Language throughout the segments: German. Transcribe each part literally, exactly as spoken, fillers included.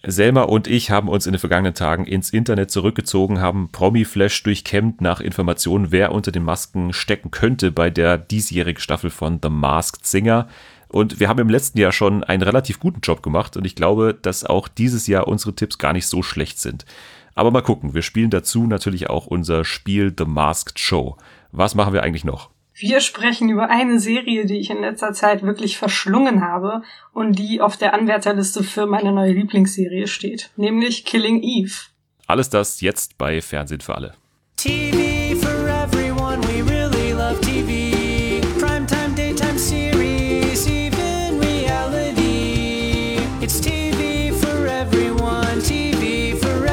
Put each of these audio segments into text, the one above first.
Selma und ich haben uns in den vergangenen Tagen ins Internet zurückgezogen, haben Promi-Flash durchkämmt nach Informationen, wer unter den Masken stecken könnte bei der diesjährigen Staffel von The Masked Singer. Und wir haben im letzten Jahr schon einen relativ guten Job gemacht und ich glaube, dass auch dieses Jahr unsere Tipps gar nicht so schlecht sind. Aber mal gucken, wir spielen dazu natürlich auch unser Spiel The Masked Show. Was machen wir eigentlich noch? Wir sprechen über eine Serie, die ich in letzter Zeit wirklich verschlungen habe und die auf der Anwärterliste für meine neue Lieblingsserie steht, nämlich Killing Eve. Alles das jetzt bei Fernsehen für alle. T V for everyone, we really love T V. Primetime, daytime series, even reality. It's T V for everyone, T V for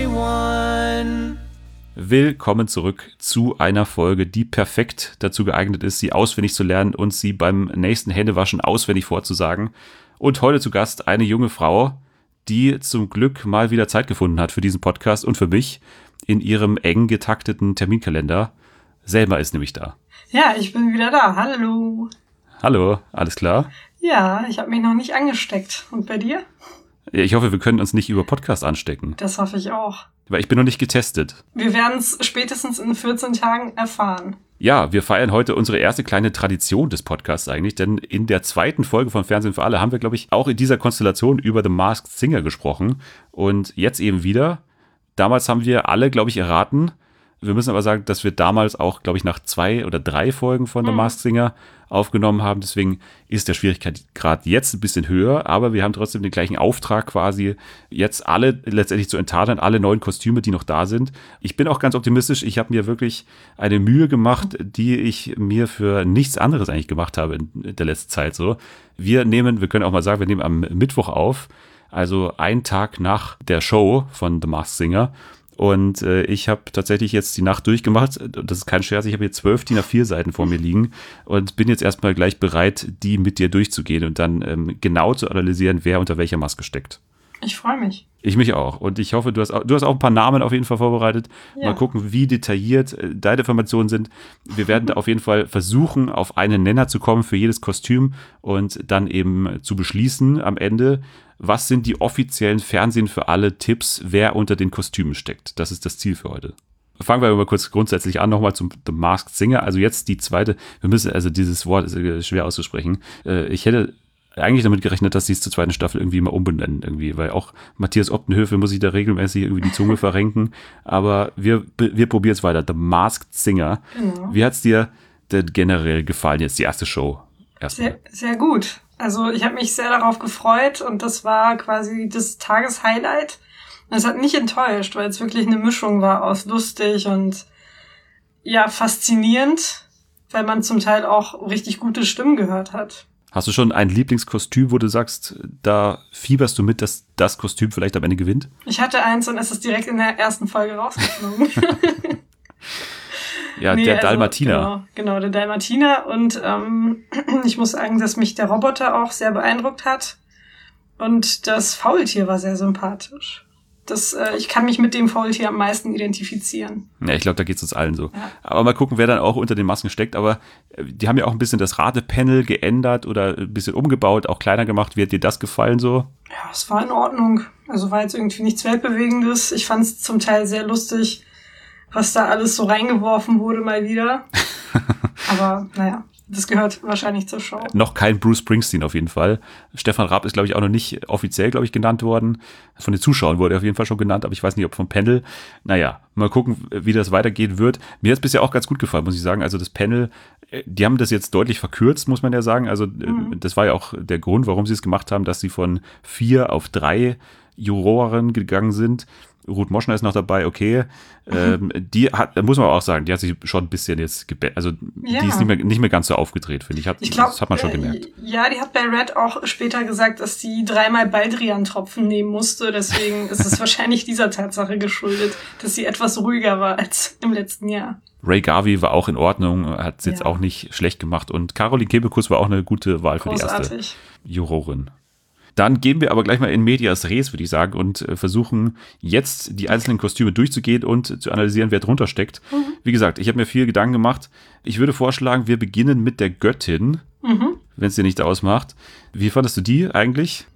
everyone. Willkommen zurück zu einer Folge, die perfekt dazu geeignet ist, sie auswendig zu lernen und sie beim nächsten Händewaschen auswendig vorzusagen. Und heute zu Gast eine junge Frau, die zum Glück mal wieder Zeit gefunden hat für diesen Podcast und für mich in ihrem eng getakteten Terminkalender. Selma ist nämlich da. Ja, ich bin wieder da. Hallo. Hallo, alles klar? Ja, ich habe mich noch nicht angesteckt. Und bei dir? Ich hoffe, wir können uns nicht über Podcast anstecken. Das hoffe ich auch. Weil ich bin noch nicht getestet. Wir werden es spätestens in vierzehn Tagen erfahren. Ja, wir feiern heute unsere erste kleine Tradition des Podcasts eigentlich, denn in der zweiten Folge von Fernsehen für alle haben wir, glaube ich, auch in dieser Konstellation über The Masked Singer gesprochen. Und jetzt eben wieder. Damals haben wir alle, glaube ich, erraten. Wir müssen aber sagen, dass wir damals auch, glaube ich, nach zwei oder drei Folgen von The Masked Singer aufgenommen haben. Deswegen ist der Schwierigkeitsgrad jetzt ein bisschen höher, aber wir haben trotzdem den gleichen Auftrag quasi, jetzt alle letztendlich zu enttarnen, alle neuen Kostüme, die noch da sind. Ich bin auch ganz optimistisch. Ich habe mir wirklich eine Mühe gemacht, die ich mir für nichts anderes eigentlich gemacht habe in der letzten Zeit so. Wir nehmen, wir können auch mal sagen, wir nehmen am Mittwoch auf, also einen Tag nach der Show von The Masked Singer. Und äh, ich habe tatsächlich jetzt die Nacht durchgemacht. Das ist kein Scherz, ich habe hier zwölf D I N A vier Seiten vor mir liegen und bin jetzt erstmal gleich bereit, die mit dir durchzugehen und dann ähm, genau zu analysieren, wer unter welcher Maske steckt. Ich freue mich. Ich mich auch. Und ich hoffe, du hast auch, du hast auch ein paar Namen auf jeden Fall vorbereitet. Ja. Mal gucken, wie detailliert äh, deine Informationen sind. Wir werden auf jeden Fall versuchen, auf einen Nenner zu kommen für jedes Kostüm und dann eben zu beschließen am Ende, was sind die offiziellen Fernsehen für alle Tipps, wer unter den Kostümen steckt. Das ist das Ziel für heute. Fangen wir mal kurz grundsätzlich an, nochmal zum The Masked Singer. Also jetzt die zweite, wir müssen, also dieses Wort ist schwer auszusprechen. Äh, ich hätte eigentlich damit gerechnet, dass sie es zur zweiten Staffel irgendwie mal umbenennen, irgendwie, weil auch Matthias Optenhöfe muss sich da regelmäßig irgendwie die Zunge verrenken. Aber wir, wir probieren es weiter. The Masked Singer. Genau. Wie hat's dir denn generell gefallen, jetzt die erste Show? Sehr, sehr gut. Also ich habe mich sehr darauf gefreut und das war quasi das Tageshighlight. Und es hat nicht enttäuscht, weil es wirklich eine Mischung war aus lustig und ja, faszinierend, weil man zum Teil auch richtig gute Stimmen gehört hat. Hast du schon ein Lieblingskostüm, wo du sagst, da fieberst du mit, dass das Kostüm vielleicht am Ende gewinnt? Ich hatte eins und es ist direkt in der ersten Folge rausgeflogen. Ja, nee, der also, Dalmatiner. Genau, genau, der Dalmatiner. Und ähm, ich muss sagen, dass mich der Roboter auch sehr beeindruckt hat. Und das Faultier war sehr sympathisch. Das, äh, ich kann mich mit dem Faultier am meisten identifizieren. Ja, ich glaube, da geht es uns allen so. Ja. Aber mal gucken, wer dann auch unter den Masken steckt. Aber die haben ja auch ein bisschen das Ratepanel geändert oder ein bisschen umgebaut, auch kleiner gemacht. Wie hat dir das gefallen so? Ja, es war in Ordnung. Also war jetzt irgendwie nichts Weltbewegendes. Ich fand es zum Teil sehr lustig, was da alles so reingeworfen wurde mal wieder. Aber naja, das gehört wahrscheinlich zur Show. Noch kein Bruce Springsteen auf jeden Fall. Stefan Raab ist, glaube ich, auch noch nicht offiziell, glaube ich, genannt worden. Von den Zuschauern wurde er auf jeden Fall schon genannt, aber ich weiß nicht, ob vom Panel. Naja, mal gucken, wie das weitergehen wird. Mir hat es bisher auch ganz gut gefallen, muss ich sagen. Also das Panel, die haben das jetzt deutlich verkürzt, muss man ja sagen. Also mhm. das war ja auch der Grund, warum sie es gemacht haben, dass sie von vier auf drei Juroren gegangen sind. Ruth Moschner ist noch dabei, okay. Ähm, die hat, muss man auch sagen, die hat sich schon ein bisschen jetzt gebettet. Also ja. die ist nicht mehr, nicht mehr ganz so aufgedreht, finde ich. Hat, ich glaub, das hat man schon gemerkt. Äh, ja, die hat bei Red auch später gesagt, dass sie dreimal Baldrian-Tropfen nehmen musste. Deswegen ist es wahrscheinlich dieser Tatsache geschuldet, dass sie etwas ruhiger war als im letzten Jahr. Ray Garvey war auch in Ordnung, hat es jetzt Ja. auch nicht schlecht gemacht. Und Caroline Kebekus war auch eine gute Wahl für Großartig. die erste Jurorin. Dann gehen wir aber gleich mal in medias res, würde ich sagen, und äh, versuchen jetzt die einzelnen Kostüme durchzugehen und zu analysieren, wer drunter steckt. Mhm. Wie gesagt, ich habe mir viel Gedanken gemacht. Ich würde vorschlagen, wir beginnen mit der Göttin, mhm. wenn es dir nicht ausmacht. Wie fandest du die eigentlich?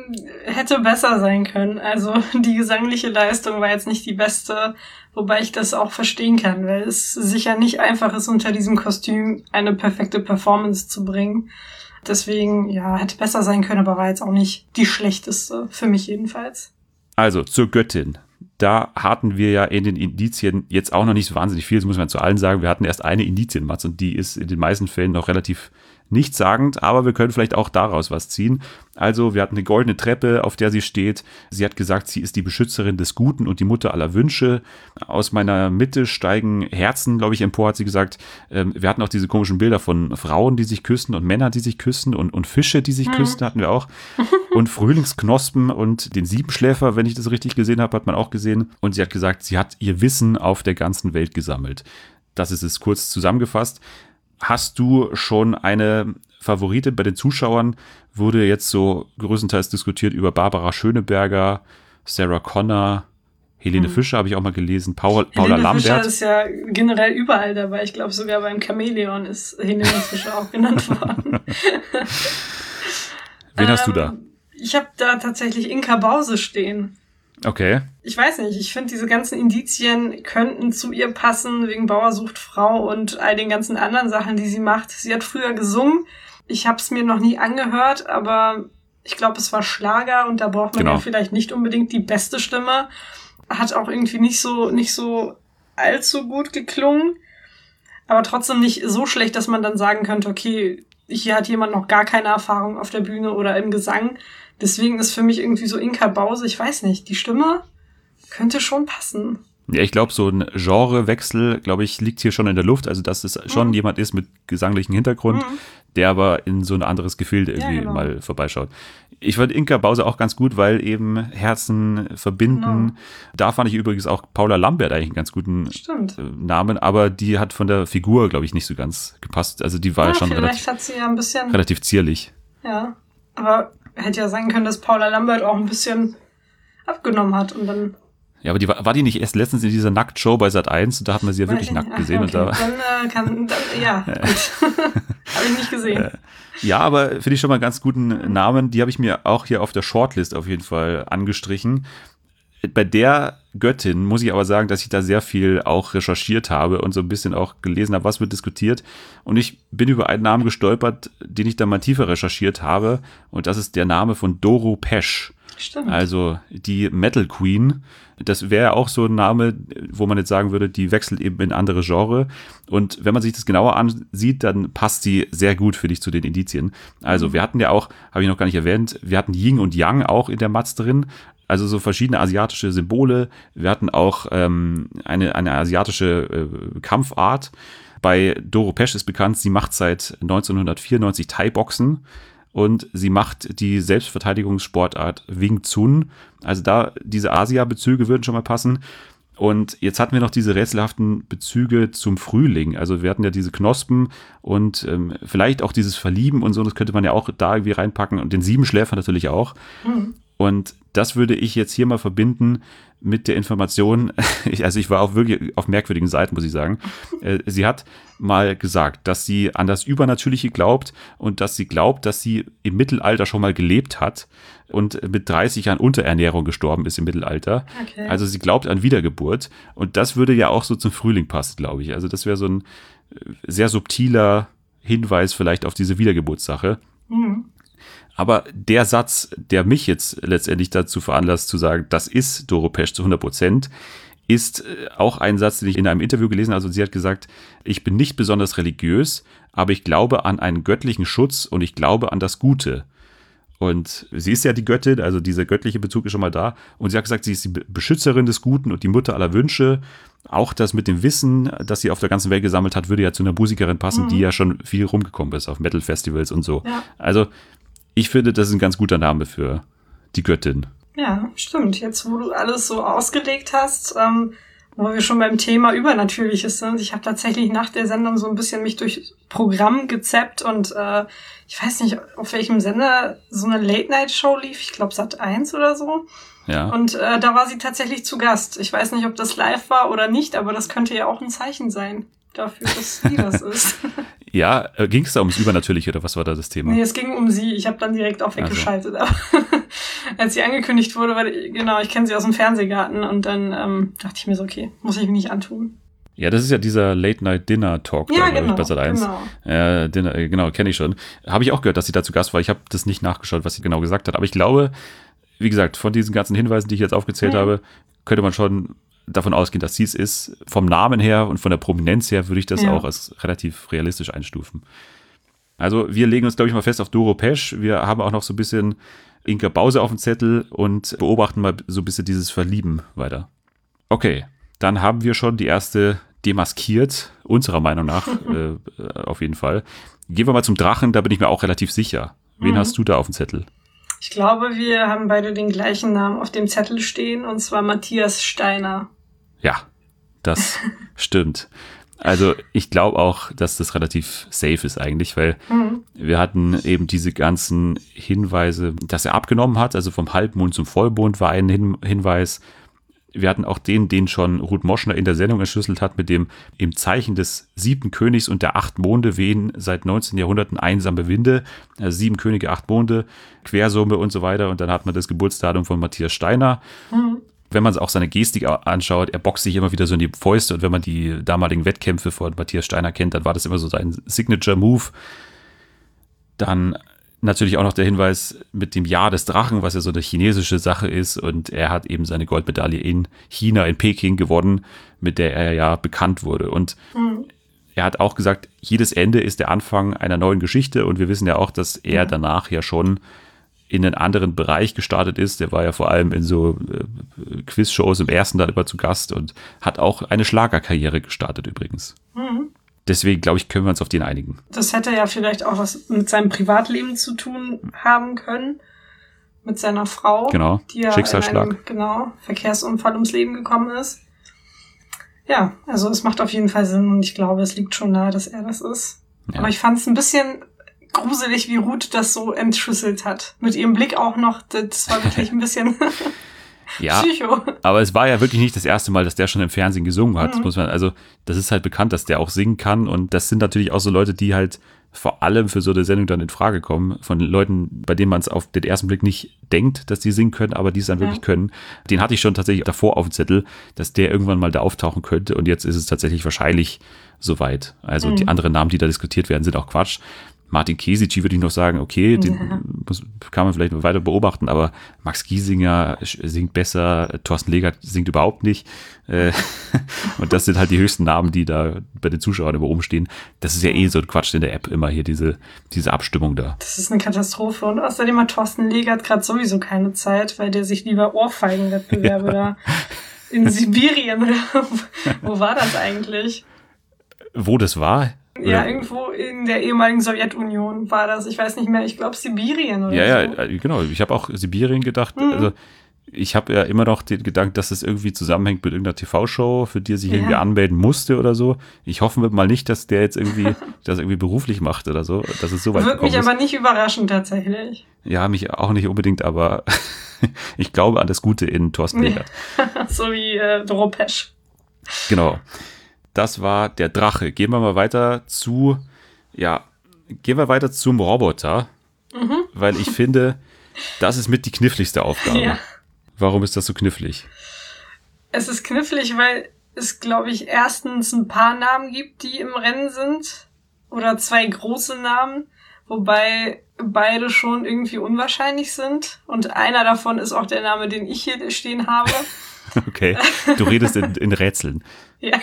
hätte besser sein können. Also die gesangliche Leistung war jetzt nicht die beste, wobei ich das auch verstehen kann, weil es sicher nicht einfach ist, unter diesem Kostüm eine perfekte Performance zu bringen. Deswegen, ja, hätte besser sein können, aber war jetzt auch nicht die schlechteste, für mich jedenfalls. Also zur Göttin. Da hatten wir ja in den Indizien jetzt auch noch nicht so wahnsinnig viel, das muss man zu allen sagen. Wir hatten erst eine Indizienmatz und die ist in den meisten Fällen noch relativ nichtssagend, aber wir können vielleicht auch daraus was ziehen. Also wir hatten eine goldene Treppe, auf der sie steht. Sie hat gesagt, sie ist die Beschützerin des Guten und die Mutter aller Wünsche. Aus meiner Mitte steigen Herzen, glaube ich, empor, hat sie gesagt. Wir hatten auch diese komischen Bilder von Frauen, die sich küssen und Männern, die sich küssen und, und Fische, die sich mhm. küssen, hatten wir auch. Und Frühlingsknospen und den Siebenschläfer, wenn ich das richtig gesehen habe, hat man auch gesehen. Und sie hat gesagt, sie hat ihr Wissen auf der ganzen Welt gesammelt. Das ist es kurz zusammengefasst. Hast du schon eine Favorite bei den Zuschauern? Wurde jetzt so größtenteils diskutiert über Barbara Schöneberger, Sarah Connor, Helene hm. Fischer habe ich auch mal gelesen, Paul, Paula Helene Lambert. Fischer ist ja generell überall dabei. Ich glaube, sogar beim Chamäleon ist Helene Fischer auch genannt worden. Wen hast ähm, du da? Ich habe da tatsächlich Inka Bause stehen. Okay. Ich weiß nicht, ich finde, diese ganzen Indizien könnten zu ihr passen, wegen Bauer sucht Frau und all den ganzen anderen Sachen, die sie macht. Sie hat früher gesungen. Ich habe es mir noch nie angehört, aber ich glaube, es war Schlager und da braucht man genau. ja vielleicht nicht unbedingt die beste Stimme. Hat auch irgendwie nicht so, nicht so allzu gut geklungen, aber trotzdem nicht so schlecht, dass man dann sagen könnte, okay, hier hat jemand noch gar keine Erfahrung auf der Bühne oder im Gesang. Deswegen ist für mich irgendwie so Inka Bause, ich weiß nicht, die Stimme könnte schon passen. Ja, ich glaube, so ein Genrewechsel, glaube ich, liegt hier schon in der Luft. Also, dass es schon mhm. jemand ist mit gesanglichem Hintergrund, mhm. der aber in so ein anderes Gefilde irgendwie ja, genau. mal vorbeischaut. Ich fand Inka Bause auch ganz gut, weil eben Herzen verbinden. Genau. Da fand ich übrigens auch Paula Lambert eigentlich einen ganz guten Stimmt. Namen, aber die hat von der Figur, glaube ich, nicht so ganz gepasst. Also, die war ja, schon relativ, hat sie ja ein bisschen, relativ zierlich. Ja, aber hätte ja sein können, dass Paula Lambert auch ein bisschen abgenommen hat und dann. Ja, aber die war, war die nicht erst letztens in dieser Nacktshow bei Sat eins und da hat man sie ja wirklich nackt gesehen. Okay. Und da, dann äh, kann, dann, ja, gut. Habe ich nicht gesehen. Ja, aber finde ich schon mal einen ganz guten Namen. Die habe ich mir auch hier auf der Shortlist auf jeden Fall angestrichen. Bei der Göttin muss ich aber sagen, dass ich da sehr viel auch recherchiert habe und so ein bisschen auch gelesen habe, was wird diskutiert. Und ich bin über einen Namen gestolpert, den ich dann mal tiefer recherchiert habe. Und das ist der Name von Doro Pesch. Stimmt. Also die Metal Queen. Das wäre auch so ein Name, wo man jetzt sagen würde, die wechselt eben in andere Genre. Und wenn man sich das genauer ansieht, dann passt sie sehr gut, finde ich, zu den Indizien. Also wir hatten ja auch, habe ich noch gar nicht erwähnt, wir hatten Yin und Yang auch in der Matz drin. Also so verschiedene asiatische Symbole. Wir hatten auch ähm, eine, eine asiatische äh, Kampfart. Bei Doro Pesch ist bekannt, sie macht seit neunzehnhundertvierundneunzig Thai-Boxen. Und sie macht die Selbstverteidigungssportart Wing Chun. Also da, diese Asia-Bezüge würden schon mal passen. Und jetzt hatten wir noch diese rätselhaften Bezüge zum Frühling. Also wir hatten ja diese Knospen und ähm, vielleicht auch dieses Verlieben und so. Das könnte man ja auch da irgendwie reinpacken. Und den Siebenschläfer natürlich auch. Mhm. Und das würde ich jetzt hier mal verbinden mit der Information, ich, also ich war auch wirklich auf merkwürdigen Seiten, muss ich sagen. Äh, sie hat mal gesagt, dass sie an das Übernatürliche glaubt und dass sie glaubt, dass sie im Mittelalter schon mal gelebt hat und mit dreißig Jahren Unterernährung gestorben ist im Mittelalter. Okay. Also sie glaubt an Wiedergeburt und das würde ja auch so zum Frühling passen, glaube ich. Also das wäre so ein sehr subtiler Hinweis vielleicht auf diese Wiedergeburtssache. Mhm. Aber der Satz, der mich jetzt letztendlich dazu veranlasst zu sagen, das ist Doro Pesch zu hundert Prozent, ist auch ein Satz, den ich in einem Interview gelesen habe. Also sie hat gesagt, ich bin nicht besonders religiös, aber ich glaube an einen göttlichen Schutz und ich glaube an das Gute. Und sie ist ja die Göttin, also dieser göttliche Bezug ist schon mal da. Und sie hat gesagt, sie ist die Beschützerin des Guten und die Mutter aller Wünsche. Auch das mit dem Wissen, das sie auf der ganzen Welt gesammelt hat, würde ja zu einer Musikerin passen, mhm. die ja schon viel rumgekommen ist auf Metal-Festivals und so. Ja. Also ich finde, das ist ein ganz guter Name für die Göttin. Ja, stimmt. Jetzt, wo du alles so ausgelegt hast, ähm, wo wir schon beim Thema Übernatürliches sind. Ich habe tatsächlich nach der Sendung so ein bisschen mich durch Programm gezappt und äh, ich weiß nicht, auf welchem Sender so eine Late-Night-Show lief. Ich glaube Sat eins oder so. Ja. Und äh, da war sie tatsächlich zu Gast. Ich weiß nicht, ob das live war oder nicht, aber das könnte ja auch ein Zeichen sein dafür, dass sie das ist. Ja, ging es da ums Übernatürliche oder was war da das Thema? Nee, es ging um sie. Ich habe dann direkt auch weggeschaltet. Also. als sie angekündigt wurde, weil, genau, ich kenne sie aus dem Fernsehgarten und dann ähm, dachte ich mir so, okay, muss ich mir nicht antun. Ja, das ist ja dieser Late-Night-Dinner-Talk, Ja, da, glaube genau, ich, bei Sat eins. genau. Ja, Dinner, äh, genau, kenne ich schon. Habe ich auch gehört, dass sie da zu Gast war. Ich habe das nicht nachgeschaut, was sie genau gesagt hat. Aber ich glaube, wie gesagt, von diesen ganzen Hinweisen, die ich jetzt aufgezählt Mhm. habe, könnte man schon davon ausgehen, dass sie es ist. Vom Namen her und von der Prominenz her würde ich das Ja. auch als relativ realistisch einstufen. Also wir legen uns, glaube ich, mal fest auf Doro Pesch. Wir haben auch noch so ein bisschen Inka Bause auf dem Zettel und beobachten mal so ein bisschen dieses Verlieben weiter. Okay, dann haben wir schon die erste demaskiert, unserer Meinung nach äh, auf jeden Fall. Gehen wir mal zum Drachen, da bin ich mir auch relativ sicher. Wen Mhm. hast du da auf dem Zettel? Ich glaube, wir haben beide den gleichen Namen auf dem Zettel stehen, und zwar Matthias Steiner. Ja, das stimmt. Also ich glaube auch, dass das relativ safe ist eigentlich, weil Mhm. wir hatten eben diese ganzen Hinweise, dass er abgenommen hat, also vom Halbmond zum Vollmond war ein Hin- Hinweis. Wir hatten auch den, den schon Ruth Moschner in der Sendung entschlüsselt hat, mit dem im Zeichen des siebten Königs und der acht Monde wehen seit neunzehnten Jahrhunderten einsame Winde, also sieben Könige, acht Monde, Quersumme und so weiter. Und dann hat man das Geburtsdatum von Matthias Steiner. Mhm. Wenn man auch seine Gestik anschaut, er boxt sich immer wieder so in die Fäuste, und wenn man die damaligen Wettkämpfe von Matthias Steiner kennt, dann war das immer so sein Signature-Move. Dann natürlich auch noch der Hinweis mit dem Jahr des Drachen, was ja so eine chinesische Sache ist, und er hat eben seine Goldmedaille in China, in Peking gewonnen, mit der er ja bekannt wurde. Und Mhm. er hat auch gesagt, jedes Ende ist der Anfang einer neuen Geschichte, und wir wissen ja auch, dass er danach ja schon in einen anderen Bereich gestartet ist. Der war ja vor allem in so äh, Quizshows im ersten dann immer zu Gast und hat auch eine Schlagerkarriere gestartet übrigens. Mhm. Deswegen, glaube ich, können wir uns auf den einigen. Das hätte ja vielleicht auch was mit seinem Privatleben zu tun haben können. Mit seiner Frau. Genau, Die ja Schicksalsschlag. in einem, genau, Verkehrsunfall ums Leben gekommen ist. Ja, also es macht auf jeden Fall Sinn, und ich glaube, es liegt schon nahe, dass er das ist. Ja. Aber ich fand es ein bisschen gruselig, wie Ruth das so entschlüsselt hat. Mit ihrem Blick auch noch, das war wirklich ein bisschen Ja, Psycho. aber es war ja wirklich nicht das erste Mal, dass der schon im Fernsehen gesungen hat. Das Mhm. muss man, also das ist halt bekannt, dass der auch singen kann, und das sind natürlich auch so Leute, die halt vor allem für so eine Sendung dann in Frage kommen, von Leuten, bei denen man es auf den ersten Blick nicht denkt, dass die singen können, aber die es dann Ja. wirklich können. Den hatte ich schon tatsächlich davor auf dem Zettel, dass der irgendwann mal da auftauchen könnte, und jetzt ist es tatsächlich wahrscheinlich soweit. Also Mhm. die anderen Namen, die da diskutiert werden, sind auch Quatsch. Martin Kesici würde ich noch sagen, okay, den Ja. muss, kann man vielleicht noch weiter beobachten, aber Max Giesinger singt besser, Thorsten Legert singt überhaupt nicht. Äh, und das sind halt die höchsten Namen, die da bei den Zuschauern immer rumstehen. Das ist ja eh so ein Quatsch in der App, immer hier diese, diese Abstimmung da. Das ist eine Katastrophe. Und außerdem hat Thorsten Legert gerade sowieso keine Zeit, weil der sich lieber Ohrfeigenwettbewerbe da in Sibirien oder wo war das eigentlich? Wo das war? Ja, Oder- irgendwo in der ehemaligen Sowjetunion war das. Ich weiß nicht mehr. Ich glaube Sibirien oder Ja, so. ja, äh, genau. Ich habe auch Sibirien gedacht. Mhm. Also ich habe ja immer noch den Gedanken, dass es irgendwie zusammenhängt mit irgendeiner T V-Show, für die er sich Ja. irgendwie anmelden musste oder so. Ich hoffe mal nicht, dass der jetzt irgendwie das irgendwie beruflich macht oder so, dass es so weit Würde mich gekommen ist. aber nicht überraschen tatsächlich. Ja, mich auch nicht unbedingt, aber ich glaube an das Gute in Thorsten Legert. So wie äh, Doro Pesch. Genau. Das war der Drache. Gehen wir mal weiter zu, ja, gehen wir weiter zum Roboter, Mhm. weil ich finde, das ist mit die kniffligste Aufgabe. Ja. Warum ist das so knifflig? Es ist knifflig, weil es, glaube ich, erstens ein paar Namen gibt, die im Rennen sind. Oder zwei große Namen. Wobei beide schon irgendwie unwahrscheinlich sind. Und einer davon ist auch der Name, den ich hier stehen habe. Okay, du redest in, in Rätseln. Ja.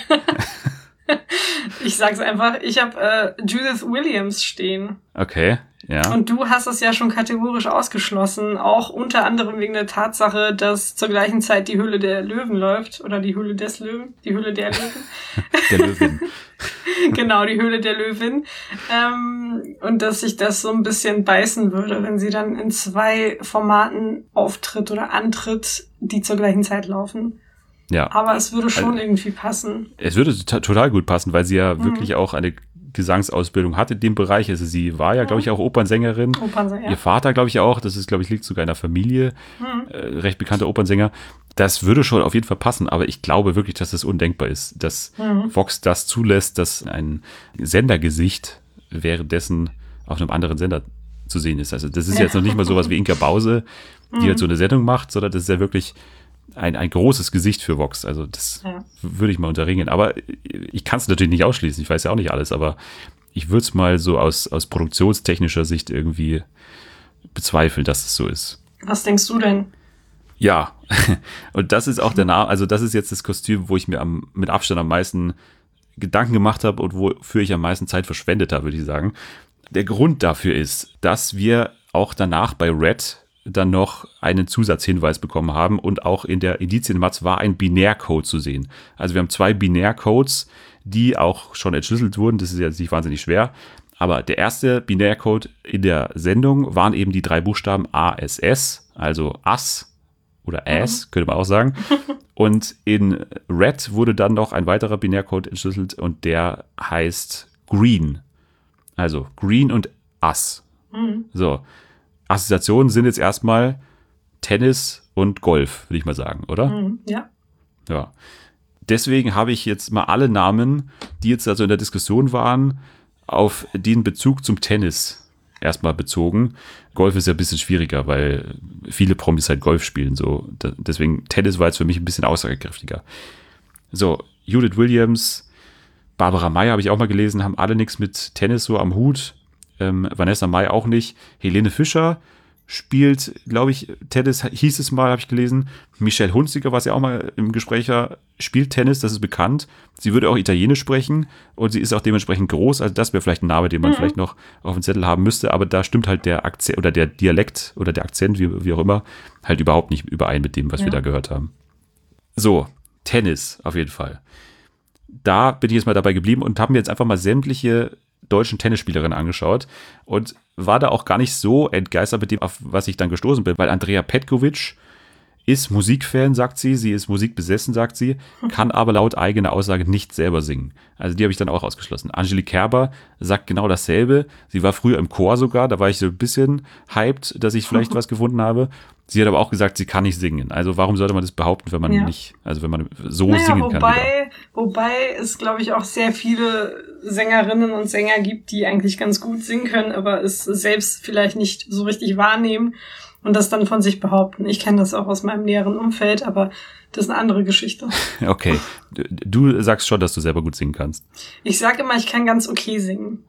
Ich sag's einfach. Ich habe äh, Judith Williams stehen. Okay, ja. Und du hast es ja schon kategorisch ausgeschlossen, auch unter anderem wegen der Tatsache, dass zur gleichen Zeit die Höhle der Löwen läuft, oder die Höhle des Löwen, die Höhle der Löwen. Der Löwin. Genau, die Höhle der Löwin. Ähm, und dass sich das so ein bisschen beißen würde, wenn sie dann in zwei Formaten auftritt oder antritt, die zur gleichen Zeit laufen. Ja. Aber es würde schon Also- irgendwie passen. Es würde to- total gut passen, weil sie ja Mhm. wirklich auch eine Gesangsausbildung hat in dem Bereich. Also sie war ja, glaube ich, auch Opernsängerin. Opernsänger. Ihr Vater, glaube ich, auch. Das ist, glaube ich, liegt sogar in der Familie. Mhm. Äh, recht bekannter Opernsänger. Das würde schon auf jeden Fall passen, aber ich glaube wirklich, dass das undenkbar ist, dass Mhm. Vox das zulässt, dass ein Sendergesicht währenddessen auf einem anderen Sender zu sehen ist. Also das ist jetzt noch nicht mal sowas wie Inka Bause, die halt so eine Sendung macht, sondern das ist ja wirklich ein, ein großes Gesicht für Vox. Also das ja. würde ich mal unterringen. Aber ich kann es natürlich nicht ausschließen. Ich weiß ja auch nicht alles, aber ich würde es mal so aus, aus produktionstechnischer Sicht irgendwie bezweifeln, dass es so ist. Was denkst du denn? Ja, und das ist auch der Name, also das ist jetzt das Kostüm, wo ich mir am, mit Abstand am meisten Gedanken gemacht habe und wofür ich am meisten Zeit verschwendet habe, würde ich sagen. Der Grund dafür ist, dass wir auch danach bei Red dann noch einen Zusatzhinweis bekommen haben und auch in der Indizienmatz war ein Binärcode zu sehen. Also wir haben zwei Binärcodes, die auch schon entschlüsselt wurden. Das ist jetzt nicht wahnsinnig schwer. Aber der erste Binärcode in der Sendung waren eben die drei Buchstaben A S S, also Ass oder Ass, mhm. könnte man auch sagen. Und in Red wurde dann noch ein weiterer Binärcode entschlüsselt und der heißt Green. Also Green und Ass. Mhm. So. Assoziationen sind jetzt erstmal Tennis und Golf, würde ich mal sagen, oder? Mhm, ja. Ja. Deswegen habe ich jetzt mal alle Namen, die jetzt also in der Diskussion waren, auf den Bezug zum Tennis erstmal bezogen. Golf ist ja ein bisschen schwieriger, weil viele Promis halt Golf spielen. So. Deswegen Tennis war jetzt für mich ein bisschen aussagekräftiger. So, Judith Williams, Barbara May habe ich auch mal gelesen, haben alle nichts mit Tennis so am Hut. Ähm, Vanessa Mai auch nicht. Helene Fischer spielt, glaube ich, Tennis, hieß es mal, habe ich gelesen. Michelle Hunziker, was ja auch mal im Gespräch war, spielt Tennis, das ist bekannt. Sie würde auch Italienisch sprechen und sie ist auch dementsprechend groß. Also das wäre vielleicht ein Name, den man mhm. vielleicht noch auf dem Zettel haben müsste. Aber da stimmt halt der Akzent oder der Dialekt oder der Akzent, wie, wie auch immer, halt überhaupt nicht überein mit dem, was ja. wir da gehört haben. So, Tennis auf jeden Fall. Da bin ich jetzt mal dabei geblieben und habe mir jetzt einfach mal sämtliche deutschen Tennisspielerinnen angeschaut und war da auch gar nicht so entgeistert mit dem, auf was ich dann gestoßen bin, weil Andrea Petkovic ist Musikfan, sagt sie, sie ist musikbesessen, sagt sie, kann aber laut eigener Aussage nicht selber singen. Also die habe ich dann auch ausgeschlossen. Angelique Kerber sagt genau dasselbe. Sie war früher im Chor sogar, da war ich so ein bisschen hyped, dass ich vielleicht was gefunden habe. Sie hat aber auch gesagt, sie kann nicht singen. Also warum sollte man das behaupten, wenn man ja. nicht, also wenn man so naja, singen wobei, kann? Wieder. Wobei es, glaube ich, auch sehr viele Sängerinnen und Sänger gibt, die eigentlich ganz gut singen können, aber es selbst vielleicht nicht so richtig wahrnehmen und das dann von sich behaupten. Ich kenne das auch aus meinem näheren Umfeld, aber das ist eine andere Geschichte. Okay, du sagst schon, dass du selber gut singen kannst. Ich sage immer, ich kann ganz okay singen.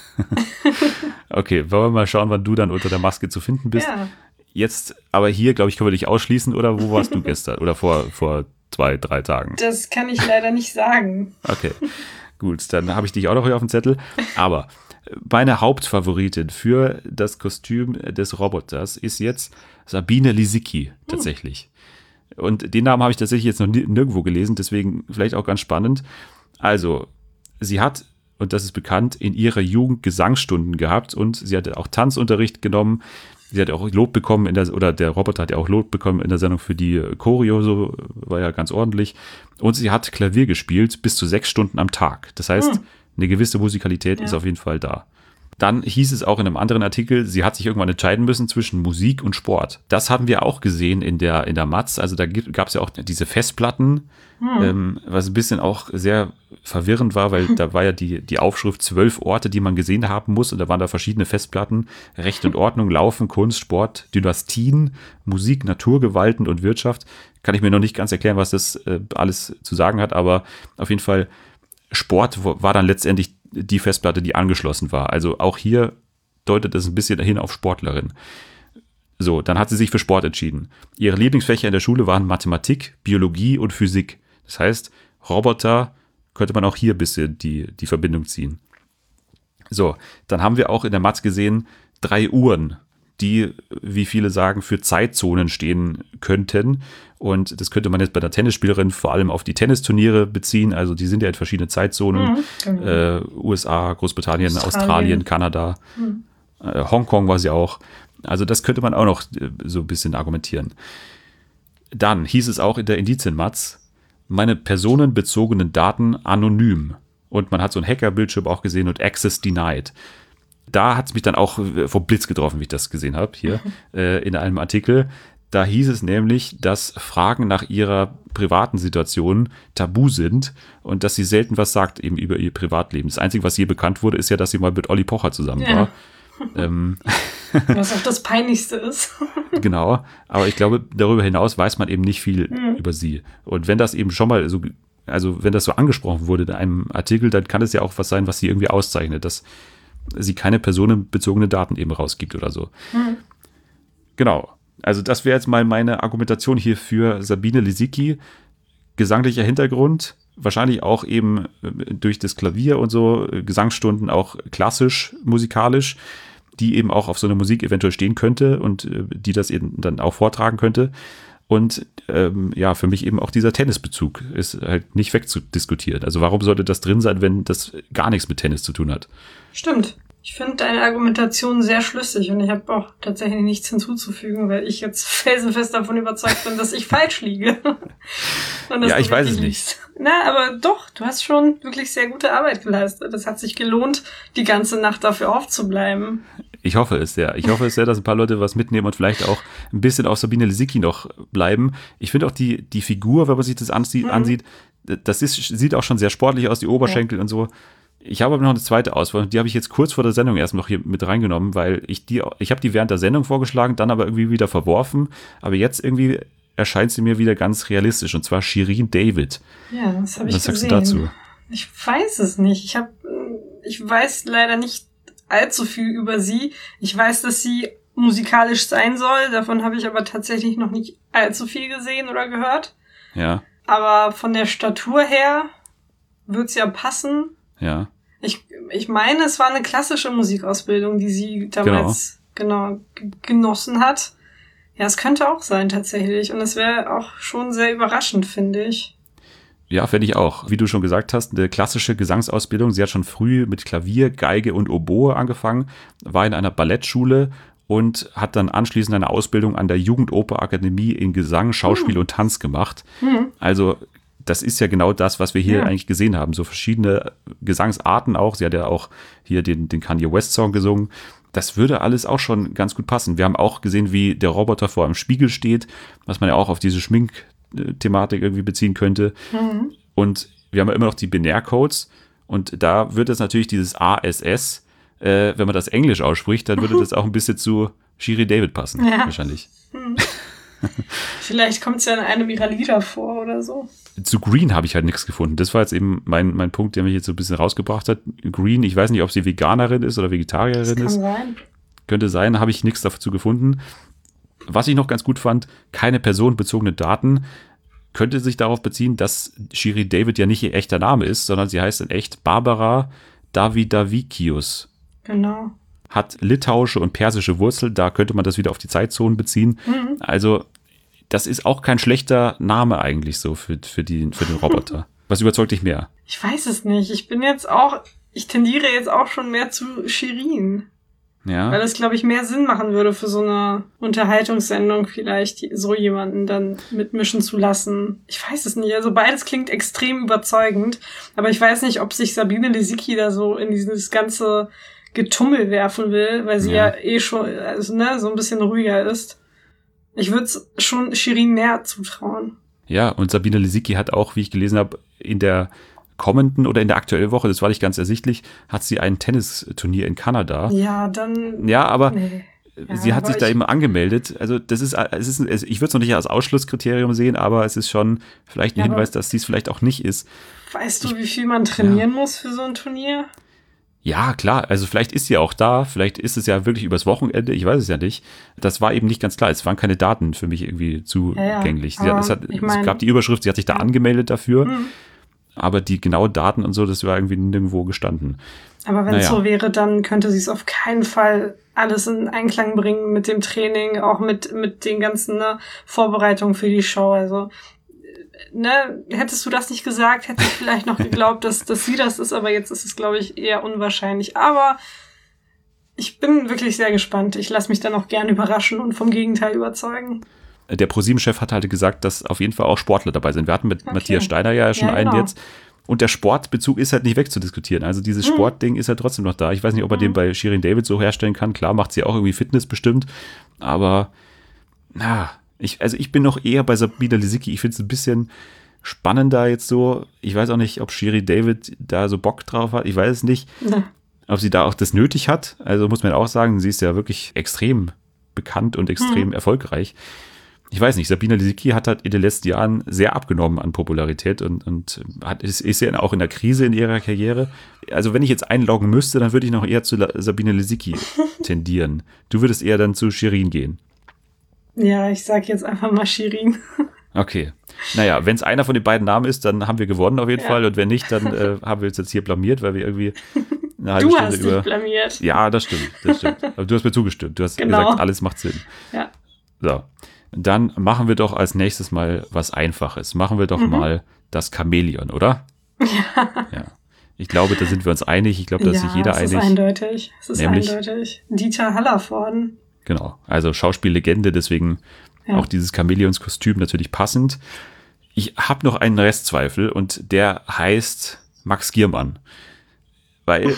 Okay, wollen wir mal schauen, wann du dann unter der Maske zu finden bist. Ja. Jetzt, aber hier, glaube ich, können wir dich ausschließen, oder wo warst du gestern? Oder vor, vor zwei, drei Tagen? Das kann ich leider nicht sagen. Okay, gut, dann habe ich dich auch noch hier auf dem Zettel. Aber meine Hauptfavoritin für das Kostüm des Roboters ist jetzt Sabine Lisicki tatsächlich. Hm. Und den Namen habe ich tatsächlich jetzt noch nirgendwo gelesen, deswegen vielleicht auch ganz spannend. Also, sie hat, und das ist bekannt, in ihrer Jugend Gesangsstunden gehabt und sie hatte auch Tanzunterricht genommen. Sie hat auch Lob bekommen, in der, oder der Roboter hat ja auch Lob bekommen in der Sendung für die Choreo, so war ja ganz ordentlich. Und sie hat Klavier gespielt bis zu sechs Stunden am Tag. Das heißt, hm. eine gewisse Musikalität ja. ist auf jeden Fall da. Dann hieß es auch in einem anderen Artikel, sie hat sich irgendwann entscheiden müssen zwischen Musik und Sport. Das haben wir auch gesehen in der, in der Matz. Also da gab es ja auch diese Festplatten, hm. ähm, was ein bisschen auch sehr verwirrend war, weil da war ja die, die Aufschrift zwölf Orte, die man gesehen haben muss. Und da waren da verschiedene Festplatten. Recht und Ordnung, Laufen, Kunst, Sport, Dynastien, Musik, Naturgewalten und Wirtschaft. Kann ich mir noch nicht ganz erklären, was das äh, alles zu sagen hat, aber auf jeden Fall Sport war dann letztendlich die Festplatte, die angeschlossen war. Also auch hier deutet es ein bisschen hin auf Sportlerin. So, dann hat sie sich für Sport entschieden. Ihre Lieblingsfächer in der Schule waren Mathematik, Biologie und Physik. Das heißt, Roboter könnte man auch hier ein bisschen die, die Verbindung ziehen. So, dann haben wir auch in der Matz gesehen, drei Uhren, die, wie viele sagen, für Zeitzonen stehen könnten. Und das könnte man jetzt bei der Tennisspielerin vor allem auf die Tennisturniere beziehen. Also die sind ja in verschiedenen Zeitzonen. Mhm, genau. äh, U S A, Großbritannien, Australien, Australien Kanada, mhm. äh, Hongkong war sie auch. Also das könnte man auch noch äh, so ein bisschen argumentieren. Dann hieß es auch in der Indizienmatz, meine personenbezogenen Daten anonym. Und man hat so einen Hackerbildschirm auch gesehen und Access denied. Da hat es mich dann auch vom Blitz getroffen, wie ich das gesehen habe, hier äh, in einem Artikel. Da hieß es nämlich, dass Fragen nach ihrer privaten Situation tabu sind und dass sie selten was sagt eben über ihr Privatleben. Das Einzige, was ihr bekannt wurde, ist ja, dass sie mal mit Olli Pocher zusammen war. ähm, Was auch das Peinlichste ist. Genau, aber ich glaube, darüber hinaus weiß man eben nicht viel Mhm. über sie. Und wenn das eben schon mal so, also wenn das so angesprochen wurde in einem Artikel, dann kann es ja auch was sein, was sie irgendwie auszeichnet, dass sie keine personenbezogene Daten eben rausgibt oder so. Mhm. Genau, also das wäre jetzt mal meine Argumentation hier für Sabine Lisicki. Gesanglicher Hintergrund, wahrscheinlich auch eben äh, durch das Klavier und so, äh, Gesangsstunden auch klassisch, musikalisch, die eben auch auf so einer Musik eventuell stehen könnte und äh, die das eben dann auch vortragen könnte. Und ähm, ja, für mich eben auch dieser Tennisbezug ist halt nicht wegzudiskutieren. Also warum sollte das drin sein, wenn das gar nichts mit Tennis zu tun hat? Stimmt. Ich finde deine Argumentation sehr schlüssig und ich habe auch tatsächlich nichts hinzuzufügen, weil ich jetzt felsenfest davon überzeugt bin, dass ich falsch liege. Und dass Ja, du ich weiß richtig es nicht. liegst. Na, aber doch, du hast schon wirklich sehr gute Arbeit geleistet. Es hat sich gelohnt, die ganze Nacht dafür aufzubleiben. Ich hoffe es sehr. Ich hoffe es sehr, dass ein paar Leute was mitnehmen und vielleicht auch ein bisschen auf Sabine Lisicki noch bleiben. Ich finde auch die, die Figur, wenn man sich das ansieht, Mhm. ansieht das ist, sieht auch schon sehr sportlich aus, die Oberschenkel und so. Ich habe aber noch eine zweite Auswahl, die habe ich jetzt kurz vor der Sendung erst noch hier mit reingenommen, weil ich die, ich habe die während der Sendung vorgeschlagen, dann aber irgendwie wieder verworfen. Aber jetzt irgendwie erscheint sie mir wieder ganz realistisch, und zwar Shirin David. Ja, das habe ich Was sagst gesehen. du dazu? Ich weiß es nicht. Ich habe, ich weiß leider nicht allzu viel über sie. Ich weiß, dass sie musikalisch sein soll. Davon habe ich aber tatsächlich noch nicht allzu viel gesehen oder gehört. Ja, Aber von der Statur her wird's ja passen. ja. Ich, ich meine, es war eine klassische Musikausbildung, die sie damals genau, g- genossen hat. Ja, es könnte auch sein tatsächlich. Und es wäre auch schon sehr überraschend, finde ich. Ja, finde ich auch. Wie du schon gesagt hast, eine klassische Gesangsausbildung. Sie hat schon früh mit Klavier, Geige und Oboe angefangen, war in einer Ballettschule und hat dann anschließend eine Ausbildung an der Jugendoperakademie in Gesang, Schauspiel und Tanz gemacht. Hm. Also das ist ja genau das, was wir hier Ja. eigentlich gesehen haben. So verschiedene Gesangsarten auch. Sie hat ja auch hier den, den Kanye West Song gesungen. Das würde alles auch schon ganz gut passen. Wir haben auch gesehen, wie der Roboter vor einem Spiegel steht, was man ja auch auf diese Schminkthematik irgendwie beziehen könnte. Mhm. Und wir haben ja immer noch die Binärcodes. Und da wird es natürlich dieses A S S, äh, wenn man das Englisch ausspricht, dann würde das auch ein bisschen zu Shirin David passen, Ja. wahrscheinlich. Vielleicht kommt es ja in einem ihrer Lieder vor oder so. Zu Green habe ich halt nichts gefunden. Das war jetzt eben mein, mein Punkt, der mich jetzt so ein bisschen rausgebracht hat. Green, ich weiß nicht, ob sie Veganerin ist oder Das Vegetarierin kann ist. sein. Könnte sein, habe ich nichts dazu gefunden. Was ich noch ganz gut fand, keine personenbezogene Daten, könnte sich darauf beziehen, dass Shirin David ja nicht ihr echter Name ist, sondern sie heißt in echt Barbara Davidavičius. Genau. Hat litauische und persische Wurzel, da könnte man das wieder auf die Zeitzonen beziehen. Mhm. Also das ist auch kein schlechter Name eigentlich so für, für, die, für den Roboter. Was überzeugt dich mehr? Ich weiß es nicht. Ich bin jetzt auch, ich tendiere jetzt auch schon mehr zu Shirin. Weil Ja, das, glaube ich, mehr Sinn machen würde für so eine Unterhaltungssendung, vielleicht so jemanden dann mitmischen zu lassen. Ich weiß es nicht. Also beides klingt extrem überzeugend. Aber ich weiß nicht, ob sich Sabine Lisicki da so in dieses ganze Getummel werfen will, weil sie ja, Ja. eh schon, also, ne, so ein bisschen ruhiger ist. Ich würde es schon Shirin mehr zutrauen. ja, und Sabine Lisicki hat auch, wie ich gelesen habe, in der kommenden oder in der aktuellen Woche, das war nicht ganz ersichtlich, hat sie ein Tennisturnier in Kanada. Ja, dann. Ja, aber Nee. Ja, sie hat aber sich da ich- eben angemeldet. Also das ist, es ist es, ich würde es noch nicht als Ausschlusskriterium sehen, aber es ist schon vielleicht ein Ja, aber- Hinweis, dass sie es vielleicht auch nicht ist. Weißt du, wie viel man trainieren muss für so ein Turnier? Ja, klar, also vielleicht ist sie auch da, vielleicht ist es ja wirklich übers Wochenende, ich weiß es ja nicht. Das war eben nicht ganz klar, es waren keine Daten für mich irgendwie zugänglich. Ja, sie ja, hat, es, hat, aber ich es mein- gab die Überschrift, sie hat sich da angemeldet dafür, Hm. aber die genauen Daten und so, das war irgendwie nirgendwo gestanden. Aber wenn es Naja. so wäre, dann könnte sie es auf keinen Fall alles in Einklang bringen mit dem Training, auch mit mit den ganzen ne, Vorbereitungen für die Show. Also äh, ne, hättest du das nicht gesagt, hätte ich vielleicht noch geglaubt, dass dass sie das ist, aber jetzt ist es, glaube ich, eher unwahrscheinlich. Aber ich bin wirklich sehr gespannt. Ich lasse mich dann auch gern überraschen und vom Gegenteil überzeugen. Der ProSieben-Chef hat halt gesagt, dass auf jeden Fall auch Sportler dabei sind. Wir hatten mit Okay. Matthias Steiner ja schon Ja, einen genau. jetzt. Und der Sportbezug ist halt nicht wegzudiskutieren. Also dieses Mhm. Sportding ist halt trotzdem noch da. Ich weiß nicht, ob er den bei Shirin David so herstellen kann. Klar macht sie auch irgendwie Fitness bestimmt. Aber na, ich, also ich bin noch eher bei Sabine Lisicki. Ich finde es ein bisschen spannender jetzt so. Ich weiß auch nicht, ob Shirin David da so Bock drauf hat. Ich weiß es nicht. Ne. ob sie da auch das nötig hat. Also muss man auch sagen, sie ist ja wirklich extrem bekannt und extrem hm. erfolgreich. Ich weiß nicht, Sabina Lisicki hat halt in den letzten Jahren sehr abgenommen an Popularität und, und hat, ist, ist ja auch in der Krise in ihrer Karriere. Also wenn ich jetzt einloggen müsste, dann würde ich noch eher zu La- Sabina Lisicki tendieren. Du würdest eher dann zu Shirin gehen. Ja, ich sag jetzt einfach mal Shirin. Okay. Naja, wenn es einer von den beiden Namen ist, dann haben wir gewonnen auf jeden ja. Fall. Und wenn nicht, dann äh, haben wir uns jetzt hier blamiert, weil wir irgendwie eine halbe du Stunde hast über... dich blamiert. Ja, das stimmt, das stimmt. Aber du hast mir zugestimmt. Du hast genau. gesagt, alles macht Sinn. Ja. So. Dann machen wir doch als nächstes mal was Einfaches. Machen wir doch mhm. mal das Chamäleon, oder? Ja. ja. Ich glaube, da sind wir uns einig. Ich glaube, da ist ja, sich jeder es einig. Es ist eindeutig. Es ist Nämlich, eindeutig. Dieter Hallervorden. Genau. Also Schauspiellegende, deswegen ja. auch dieses Chamäleonskostüm natürlich passend. Ich habe noch einen Restzweifel und der heißt Max Giermann. Weil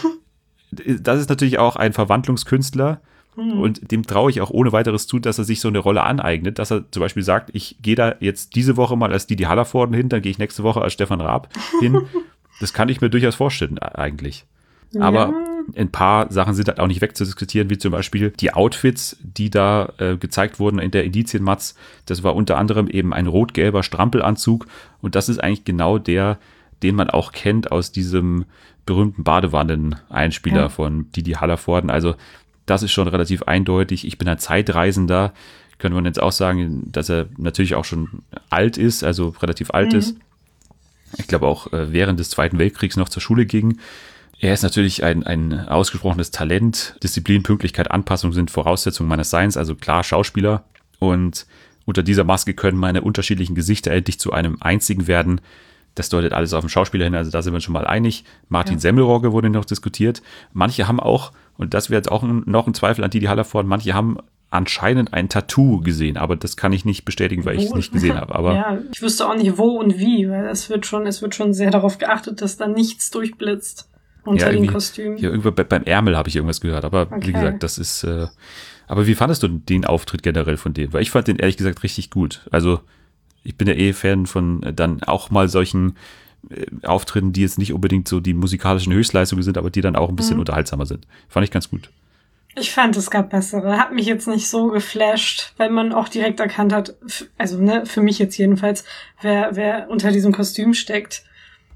das ist natürlich auch ein Verwandlungskünstler. Und dem traue ich auch ohne weiteres zu, dass er sich so eine Rolle aneignet, dass er zum Beispiel sagt, ich gehe da jetzt diese Woche mal als Didi Hallervorden hin, dann gehe ich nächste Woche als Stefan Raab hin. Das kann ich mir durchaus vorstellen eigentlich. Aber ja. ein paar Sachen sind halt auch nicht wegzudiskutieren, wie zum Beispiel die Outfits, die da äh, gezeigt wurden in der Indizienmatz. Das war unter anderem eben ein rot-gelber Strampelanzug und das ist eigentlich genau der, den man auch kennt aus diesem berühmten Badewannen-Einspieler ja. von Didi Hallervorden. Also das ist schon relativ eindeutig. Ich bin ein Zeitreisender. Können wir jetzt auch sagen, dass er natürlich auch schon alt ist, also relativ alt mhm. ist. Ich glaube auch während des Zweiten Weltkriegs noch zur Schule ging. Er ist natürlich ein, ein ausgesprochenes Talent. Disziplin, Pünktlichkeit, Anpassung sind Voraussetzungen meines Seins, also klar Schauspieler. Und unter dieser Maske können meine unterschiedlichen Gesichter endlich zu einem einzigen werden. Das deutet alles auf den Schauspieler hin, also da sind wir schon mal einig. Martin ja. Semmelrogge wurde noch diskutiert. Manche haben auch, und das wäre jetzt auch ein, noch ein Zweifel an Didi Hallervorden, manche haben anscheinend ein Tattoo gesehen, aber das kann ich nicht bestätigen, weil ich es nicht gesehen habe. Aber ja, ich wüsste auch nicht wo und wie, weil es wird schon, es wird schon sehr darauf geachtet, dass da nichts durchblitzt unter ja, den Kostümen. Ja, irgendwo beim Ärmel habe ich irgendwas gehört, aber okay. wie gesagt, das ist, äh, aber wie fandest du den Auftritt generell von dem? Weil ich fand den ehrlich gesagt richtig gut. Also ich bin ja eh Fan von dann auch mal solchen äh, Auftritten, die jetzt nicht unbedingt so die musikalischen Höchstleistungen sind, aber die dann auch ein bisschen mhm. unterhaltsamer sind. Fand ich ganz gut. Ich fand, es gab bessere. Hat mich jetzt nicht so geflasht, weil man auch direkt erkannt hat, also ne, für mich jetzt jedenfalls, wer wer unter diesem Kostüm steckt.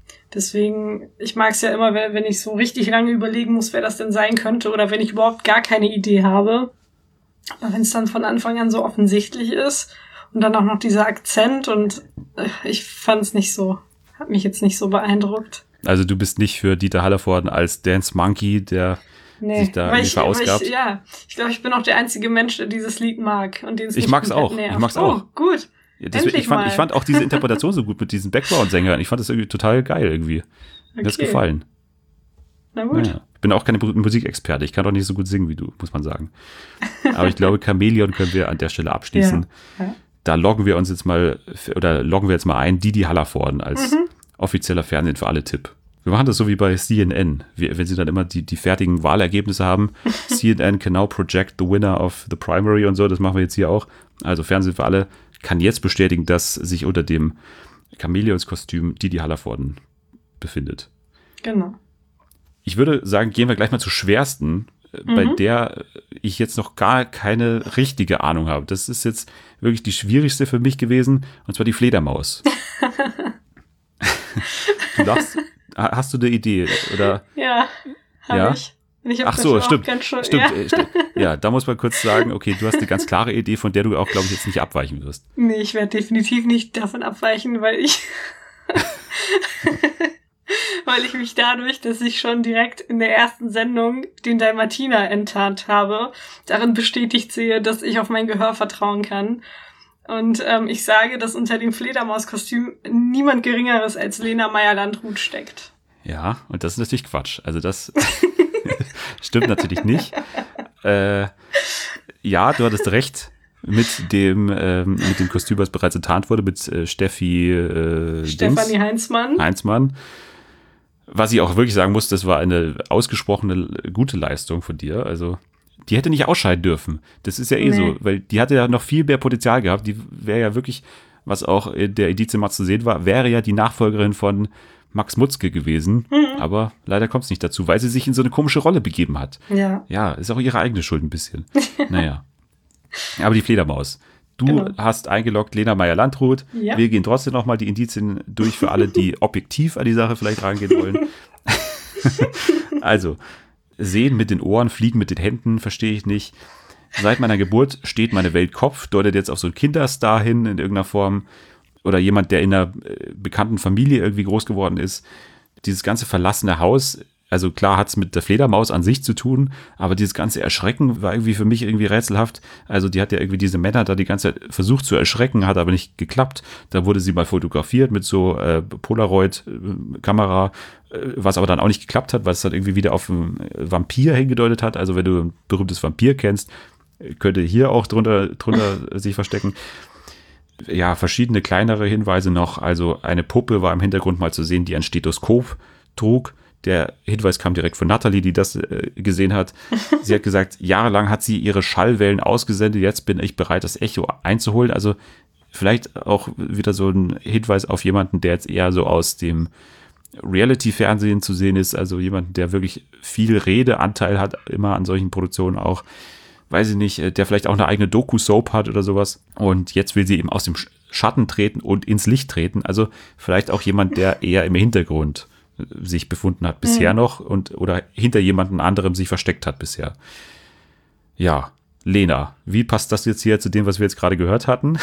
Deswegen, ich mag es ja immer, wenn ich so richtig lange überlegen muss, wer das denn sein könnte oder wenn ich überhaupt gar keine Idee habe. Aber wenn es dann von Anfang an so offensichtlich ist und dann auch noch dieser Akzent und äh, ich fand es nicht so, hat mich jetzt nicht so beeindruckt. Also du bist nicht für Dieter Hallervorden als Dance Monkey, der nee, sich da irgendwie ich, verausgabt? Ich, ja, ich glaube, ich bin auch der einzige Mensch, der dieses Lied mag. Und den es ich nicht mag's auch, nervt. ich mag's auch. Oh, gut. Ja, deswegen, ich, fand, ich fand auch diese Interpretation so gut mit diesen Background-Sängern. Ich fand das irgendwie total geil irgendwie. Mir hat's Okay. gefallen. Na gut. Ja. Ich bin auch keine Musikexperte. Ich kann doch nicht so gut singen wie du, muss man sagen. Aber ich glaube, Chamäleon können wir an der Stelle abschließen. Ja. Ja. Da loggen wir uns jetzt mal, oder loggen wir jetzt mal ein, Didi Hallervorden als Mhm. offizieller Fernsehen für alle Tipp. Wir machen das so wie bei C N N. Wir, wenn sie dann immer die, die fertigen Wahlergebnisse haben. C N N can now project the winner of the primary und so. Das machen wir jetzt hier auch. Also Fernsehen für alle kann jetzt bestätigen, dass sich unter dem Chamäleonskostüm Didi Hallervorden befindet. Genau. Ich würde sagen, gehen wir gleich mal zur schwersten, mhm. bei der ich jetzt noch gar keine richtige Ahnung habe. Das ist jetzt wirklich die schwierigste für mich gewesen, und zwar die Fledermaus. Du darfst, hast du eine Idee? Oder? Ja, habe ja? ich. ich hab Ach so, das stimmt. Ganz schön, stimmt, ja. äh, stimmt. Ja, da muss man kurz sagen, okay, du hast eine ganz klare Idee, von der du auch, glaube ich, jetzt nicht abweichen wirst. Nee, ich werde definitiv nicht davon abweichen, weil ich weil ich mich dadurch, dass ich schon direkt in der ersten Sendung den Dalmatiner enttarnt habe, darin bestätigt sehe, dass ich auf mein Gehör vertrauen kann. Und ähm, ich sage, dass unter dem Fledermauskostüm niemand Geringeres als Lena Meyer-Landrut steckt. Ja, und das ist natürlich Quatsch. Also das stimmt natürlich nicht. Äh, ja, du hattest recht mit dem ähm, mit dem Kostüm, was bereits enttarnt wurde, mit äh, Steffi äh, Stefanie Dings, Heinzmann. Heinzmann. Was ich auch wirklich sagen muss, das war eine ausgesprochene gute Leistung von dir. Also die hätte nicht ausscheiden dürfen. Das ist ja eh Nee. so, weil die hatte ja noch viel mehr Potenzial gehabt. Die wäre ja wirklich, was auch in der Indizienmatz zu sehen war, wäre ja die Nachfolgerin von Max Mutzke gewesen, mhm. aber leider kommt es nicht dazu, weil sie sich in so eine komische Rolle begeben hat. Ja. Ja, ist auch ihre eigene Schuld ein bisschen. Naja. Aber die Fledermaus. Du genau. hast eingeloggt Lena Meyer-Landrut. Ja. Wir gehen trotzdem nochmal die Indizien durch für alle, die objektiv an die Sache vielleicht rangehen wollen. Also, sehen mit den Ohren, fliegen mit den Händen, verstehe ich nicht. Seit meiner Geburt steht meine Welt Kopf, deutet jetzt auf so einen Kinderstar hin in irgendeiner Form. Oder jemand, der in einer bekannten Familie irgendwie groß geworden ist. Dieses ganze verlassene Haus, also klar hat es mit der Fledermaus an sich zu tun, aber dieses ganze Erschrecken war irgendwie für mich irgendwie rätselhaft. Also die hat ja irgendwie diese Männer da die ganze Zeit versucht zu erschrecken, hat aber nicht geklappt. Da wurde sie mal fotografiert mit so äh, Polaroid-Kamera, äh, was aber dann auch nicht geklappt hat, weil es dann irgendwie wieder auf einen Vampir hingedeutet hat. Also wenn du ein berühmtes Vampir kennst, könnte hier auch drunter, drunter sich verstecken. Ja, verschiedene kleinere Hinweise noch. Also eine Puppe war im Hintergrund mal zu sehen, die ein Stethoskop trug. Der Hinweis kam direkt von Natalie, die das äh, gesehen hat. Sie hat gesagt, jahrelang hat sie ihre Schallwellen ausgesendet. Jetzt bin ich bereit, das Echo einzuholen. Also vielleicht auch wieder so ein Hinweis auf jemanden, der jetzt eher so aus dem Reality-Fernsehen zu sehen ist. Also jemanden, der wirklich viel Redeanteil hat, immer an solchen Produktionen auch. Weiß ich nicht, der vielleicht auch eine eigene Doku-Soap hat oder sowas. Und jetzt will sie eben aus dem Schatten treten und ins Licht treten. Also vielleicht auch jemand, der eher im Hintergrund sich befunden hat bisher mhm. noch und oder hinter jemandem anderem sich versteckt hat bisher. Ja, Lena, wie passt das jetzt hier zu dem, was wir jetzt gerade gehört hatten?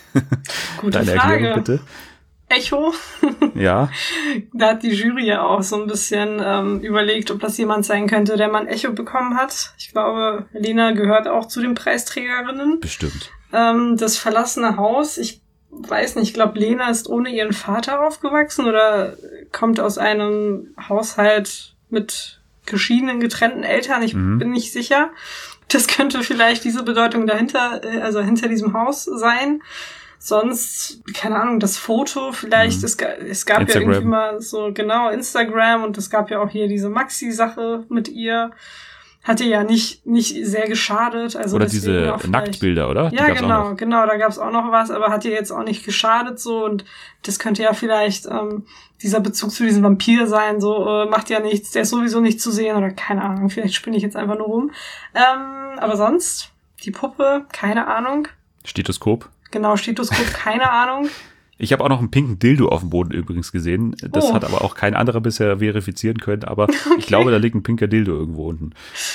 Gute Deine Frage. Erklärung bitte. Echo. Ja. Da hat die Jury ja auch so ein bisschen ähm, überlegt, ob das jemand sein könnte, der mal ein Echo bekommen hat. Ich glaube, Lena gehört auch zu den Preisträgerinnen. Bestimmt. Ähm, das verlassene Haus, ich weiß nicht, ich glaube, Lena ist ohne ihren Vater aufgewachsen oder kommt aus einem Haushalt mit geschiedenen, getrennten Eltern. Ich mhm. bin nicht sicher. Das könnte vielleicht diese Bedeutung dahinter, also hinter diesem Haus sein. Sonst, keine Ahnung, das Foto vielleicht, mhm. es, es gab Instagram. Ja irgendwie mal so, genau, Instagram und es gab ja auch hier diese Maxi-Sache mit ihr. Hat ihr ja nicht nicht sehr geschadet. Also oder diese Nacktbilder, oder? Ja, genau, genau, da gab's auch noch was, aber hat ihr jetzt auch nicht geschadet so und das könnte ja vielleicht ähm, dieser Bezug zu diesem Vampir sein, so äh, macht ja nichts, der ist sowieso nicht zu sehen oder keine Ahnung, vielleicht spinne ich jetzt einfach nur rum. Ähm, aber sonst, die Puppe, keine Ahnung. Stethoskop. Genau, Stethoskop, keine Ahnung. Ich habe auch noch einen pinken Dildo auf dem Boden übrigens gesehen. Das oh. hat aber auch kein anderer bisher verifizieren können. Aber okay. Ich glaube, da liegt ein pinker Dildo irgendwo unten.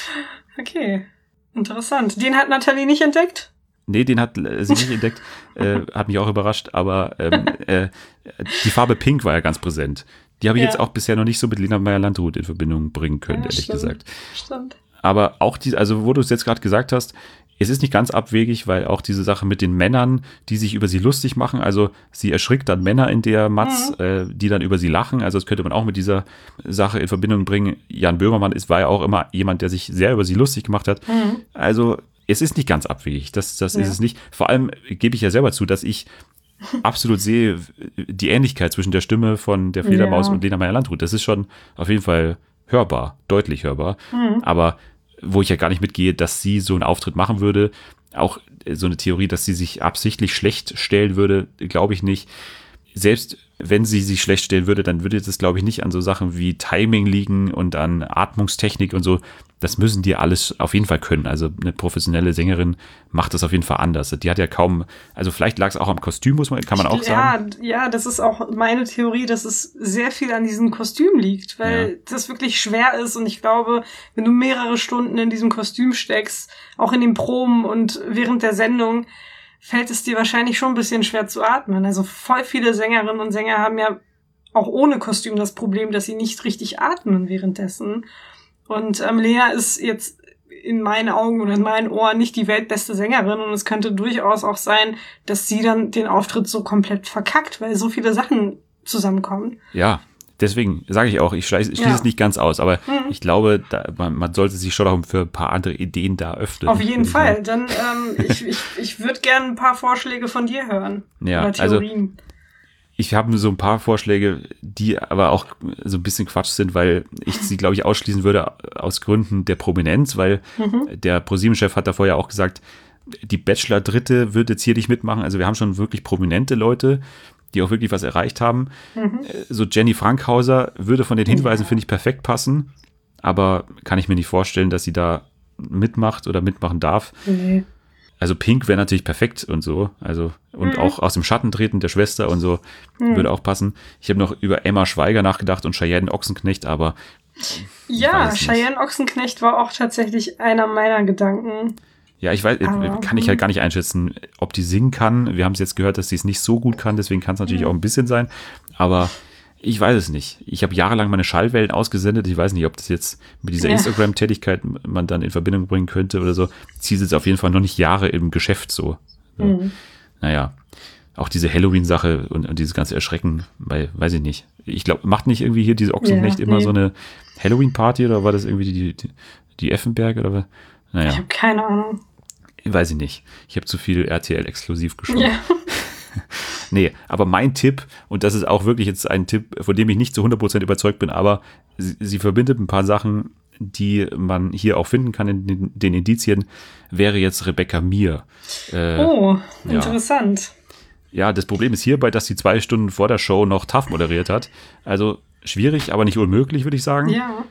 Okay, interessant. Den hat Natalie nicht entdeckt? Nee, den hat sie nicht entdeckt. Äh, hat mich auch überrascht. Aber ähm, äh, die Farbe Pink war ja ganz präsent. Die habe ich ja. jetzt auch bisher noch nicht so mit Lena Meyer-Landrut in Verbindung bringen können, ja, ehrlich stimmt. gesagt. Stimmt. Aber auch die, also wo du es jetzt gerade gesagt hast, es ist nicht ganz abwegig, weil auch diese Sache mit den Männern, die sich über sie lustig machen, also sie erschrickt dann Männer in der Matz, mhm. äh, die dann über sie lachen, also das könnte man auch mit dieser Sache in Verbindung bringen. Jan Böhmermann ist, war ja auch immer jemand, der sich sehr über sie lustig gemacht hat. Mhm. Also es ist nicht ganz abwegig, das, das ja. ist es nicht. Vor allem gebe ich ja selber zu, dass ich absolut sehe die Ähnlichkeit zwischen der Stimme von der Fledermaus ja. und Lena Meyer-Landrut. Das ist schon auf jeden Fall hörbar, deutlich hörbar, mhm. aber wo ich ja gar nicht mitgehe, dass sie so einen Auftritt machen würde. Auch so eine Theorie, dass sie sich absichtlich schlecht stellen würde, glaube ich nicht. Selbst wenn sie sich schlecht stellen würde, dann würde das, glaube ich, nicht an so Sachen wie Timing liegen und an Atmungstechnik und so. Das müssen die alles auf jeden Fall können. Also eine professionelle Sängerin macht das auf jeden Fall anders. Die hat ja kaum, also vielleicht lag es auch am Kostüm, muss man, kann man auch sagen. Ja, ja, das ist auch meine Theorie, dass es sehr viel an diesem Kostüm liegt, weil ja. das wirklich schwer ist und ich glaube, wenn du mehrere Stunden in diesem Kostüm steckst, auch in den Proben und während der Sendung, fällt es dir wahrscheinlich schon ein bisschen schwer zu atmen. Also voll viele Sängerinnen und Sänger haben ja auch ohne Kostüm das Problem, dass sie nicht richtig atmen währenddessen. Und ähm, Lea ist jetzt in meinen Augen oder in meinen Ohren nicht die weltbeste Sängerin und es könnte durchaus auch sein, dass sie dann den Auftritt so komplett verkackt, weil so viele Sachen zusammenkommen. Ja, deswegen sage ich auch, ich schließe ja. es nicht ganz aus, aber mhm. ich glaube, da, man, man sollte sich schon auch für ein paar andere Ideen da öffnen. Auf jeden Fall. Dann ähm, ich, ich, ich würde gerne ein paar Vorschläge von dir hören. Ja, oder Theorien. Also ich habe so ein paar Vorschläge, die aber auch so ein bisschen Quatsch sind, weil ich sie, glaube ich, ausschließen würde aus Gründen der Prominenz, weil mhm. der ProSieben-Chef hat davor ja auch gesagt, die Bachelor-Dritte wird jetzt hier nicht mitmachen. Also wir haben schon wirklich prominente Leute. die auch wirklich was erreicht haben. Mhm. So Jenny Frankhauser würde von den Hinweisen, ja. finde ich, perfekt passen, aber kann ich mir nicht vorstellen, dass sie da mitmacht oder mitmachen darf. Nee. Also Pink wäre natürlich perfekt und so, also und Mhm. auch aus dem Schatten treten der Schwester und so Mhm. würde auch passen. Ich habe noch über Emma Schweiger nachgedacht und Cheyenne Ochsenknecht, aber Ja, weiß nicht. Cheyenne Ochsenknecht war auch tatsächlich einer meiner Gedanken. ja, ich weiß, Aber, kann ich halt gar nicht einschätzen, ob die singen kann. Wir haben es jetzt gehört, dass sie es nicht so gut kann, deswegen kann es natürlich Mhm. auch ein bisschen sein, aber ich weiß es nicht. Ich habe jahrelang meine Schallwellen ausgesendet. Ich weiß nicht, ob das jetzt mit dieser Ja. Instagram-Tätigkeit man dann in Verbindung bringen könnte oder so. Sie ist jetzt auf jeden Fall noch nicht Jahre im Geschäft so. so. Mhm. Naja, auch diese Halloween-Sache und, und dieses ganze Erschrecken, weil, weiß ich nicht. Ich glaube, macht nicht irgendwie hier diese Ochsenknecht Ja, immer nee. so eine Halloween-Party oder war das irgendwie die, die, die Effenberg oder was? Ich Naja, habe keine Ahnung. weiß ich nicht. Ich habe zu viel R T L-exklusiv geschaut. Ja. Nee, aber mein Tipp, und das ist auch wirklich jetzt ein Tipp, von dem ich nicht zu hundert Prozent überzeugt bin, aber sie, sie verbindet ein paar Sachen, die man hier auch finden kann in den, den Indizien, wäre jetzt Rebecca Mir. Äh, Oh, ja. interessant. Ja, das Problem ist hierbei, dass sie zwei Stunden vor der Show noch T A F moderiert hat. Also schwierig, aber nicht unmöglich, würde ich sagen. Ja.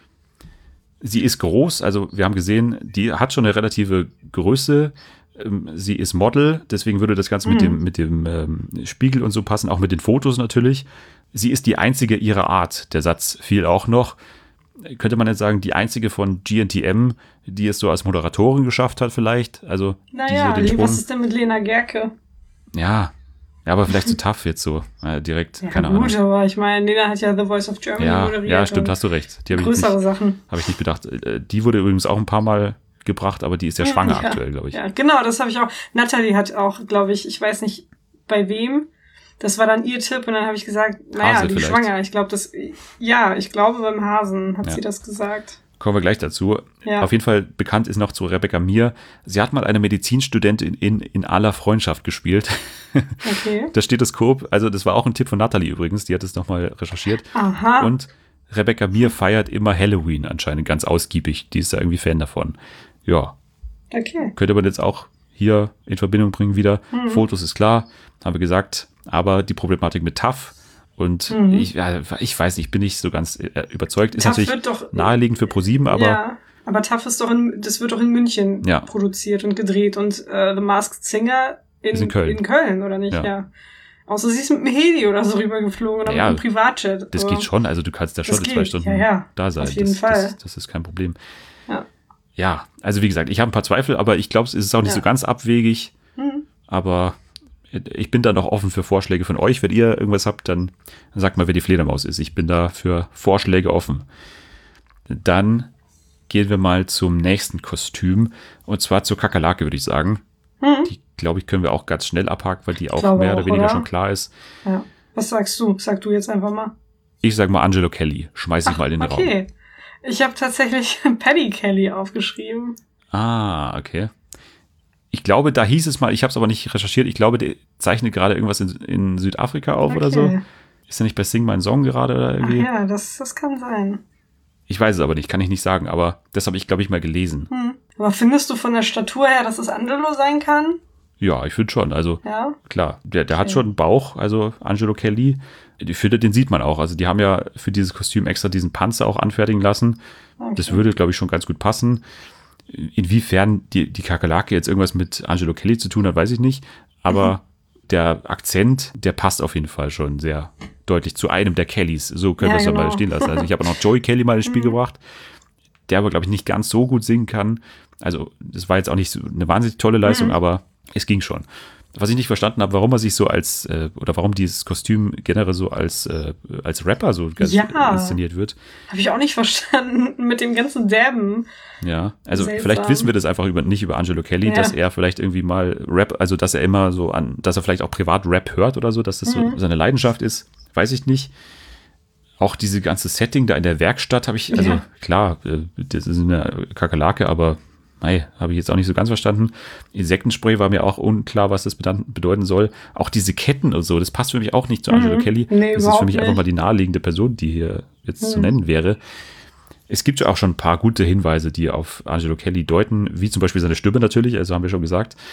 Sie ist groß, also wir haben gesehen, die hat schon eine relative Größe. Ähm, Sie ist Model, deswegen würde das Ganze mit Mhm. dem, mit dem ähm, Spiegel und so passen, auch mit den Fotos natürlich. Sie ist die einzige ihrer Art. Der Satz fiel auch noch. Könnte man jetzt sagen, die einzige von G N T M, die es so als Moderatorin geschafft hat vielleicht. Also Naja, die so den was Sprung, ist denn mit Lena Gerke? ja, ja, aber vielleicht zu tough jetzt so, äh, direkt, Ja, keine gut, Ahnung. aber ich meine, Lena hat ja The Voice of Germany Ja, moderiert. ja, stimmt, und hast du recht. Die habe ich, nicht- größere Sachen. hab ich nicht bedacht. Äh, Die wurde übrigens auch ein paar Mal gebracht, aber die ist ja schwanger ja, aktuell, glaube ich. Ja, genau, das habe ich auch. Natalie hat auch, glaube ich, ich weiß nicht bei wem. Das war dann ihr Tipp und dann habe ich gesagt, naja, Hase die ist vielleicht. schwanger. Ich glaube, das, ja, ich glaube beim Hasen hat Ja. sie das gesagt. Kommen wir gleich dazu. Ja. Auf jeden Fall bekannt ist noch zu Rebecca Mir. Sie hat mal eine Medizinstudentin in, in aller Freundschaft gespielt. Okay. Das Stethoskop, also das war auch ein Tipp von Natalie übrigens, die hat es nochmal recherchiert. Aha. Und Rebecca Mir feiert immer Halloween anscheinend ganz ausgiebig. Die ist da irgendwie Fan davon. Ja, Okay. könnte man jetzt auch hier in Verbindung bringen wieder. Mhm. Fotos ist klar, haben wir gesagt, aber die Problematik mit T A F und Mhm. ich, ja, ich weiß nicht, ich bin nicht so ganz äh, überzeugt. Ist T A F natürlich wird doch- naheliegend für ProSieben, aber ja, aber T A F ist doch in, das wird doch in München Ja. produziert und gedreht und äh, The Masked Singer in, Ist in Köln. in Köln, oder nicht? Ja. Ja. Außer sie ist mit dem Heli oder so rübergeflogen oder Ja, mit einem Privatjet. das aber- geht schon, also du kannst da schon Das zwei geht, Stunden ja, ja, da sein. auf jeden das, Fall. Das, das ist kein Problem. Ja. Ja, also wie gesagt, ich habe ein paar Zweifel, aber ich glaube, es ist auch nicht Ja. so ganz abwegig. Mhm. Aber ich bin da noch offen für Vorschläge von euch. Wenn ihr irgendwas habt, dann sagt mal, wer die Fledermaus ist. Ich bin da für Vorschläge offen. Dann gehen wir mal zum nächsten Kostüm. Und zwar zur Kakerlake, würde ich sagen. Mhm. Die, glaube ich, können wir auch ganz schnell abhaken, weil die auch glaube mehr oder auch, weniger oder? schon klar ist. Ja. Was sagst du? Sag du jetzt einfach mal. Ich sage mal Angelo Kelly. Schmeiß ich mal in den Raum. Okay. Ich habe tatsächlich Paddy Kelly aufgeschrieben. Ah, okay. Ich glaube, da hieß es mal, ich habe es aber nicht recherchiert, ich glaube, der zeichnet gerade irgendwas in, in Südafrika auf oder so. Okay. Ist er nicht bei Sing My Song gerade oder Ach irgendwie? ja, das, das kann sein. Ich weiß es aber nicht, kann ich nicht sagen, aber das habe ich, glaube ich, mal gelesen. Hm. Aber findest du von der Statur her, dass es Angelo sein kann? Ja, ich finde schon, also Ja. klar, der, der hat Okay. schon einen Bauch, also Angelo Kelly. Ich finde, den sieht man auch. Also die haben ja für dieses Kostüm extra diesen Panzer auch anfertigen lassen. Okay. Das würde, glaube ich, schon ganz gut passen. Inwiefern die, die Kakerlake jetzt irgendwas mit Angelo Kelly zu tun hat, weiß ich nicht. Aber Mhm. der Akzent, der passt auf jeden Fall schon sehr deutlich zu einem der Kellys. So können Ja, wir es doch mal genau. stehen lassen. Also ich habe auch noch Joey Kelly mal ins Spiel gebracht, der aber, glaube ich, nicht ganz so gut singen kann. Also das war jetzt auch nicht so eine wahnsinnig tolle Leistung, Mhm. aber es ging schon. Was ich nicht verstanden habe, warum er sich so als, äh, oder warum dieses Kostüm generell so als, äh, als Rapper so ganz Ja. inszeniert wird. Habe ich auch nicht verstanden mit dem ganzen Derben. Ja, also Seltsam. vielleicht wissen wir das einfach über, nicht über Angelo Kelly, Ja. dass er vielleicht irgendwie mal Rap, also dass er immer so an, dass er vielleicht auch privat Rap hört oder so, dass das Mhm. so seine Leidenschaft ist, weiß ich nicht. Auch diese ganze Setting da in der Werkstatt habe ich, also Ja. klar, äh, das ist eine Kakerlake, aber nein, habe ich jetzt auch nicht so ganz verstanden. Insektenspray war mir auch unklar, was das bedan- bedeuten soll. Auch diese Ketten und so, das passt für mich auch nicht zu Angelo Mhm. Kelly. Nee, das ist für überhaupt mich einfach nicht. mal die naheliegende Person, die hier jetzt zu Mhm. nennen wäre. Es gibt ja auch schon ein paar gute Hinweise, die auf Angelo Kelly deuten, wie zum Beispiel seine Stimme natürlich, also haben wir schon gesagt.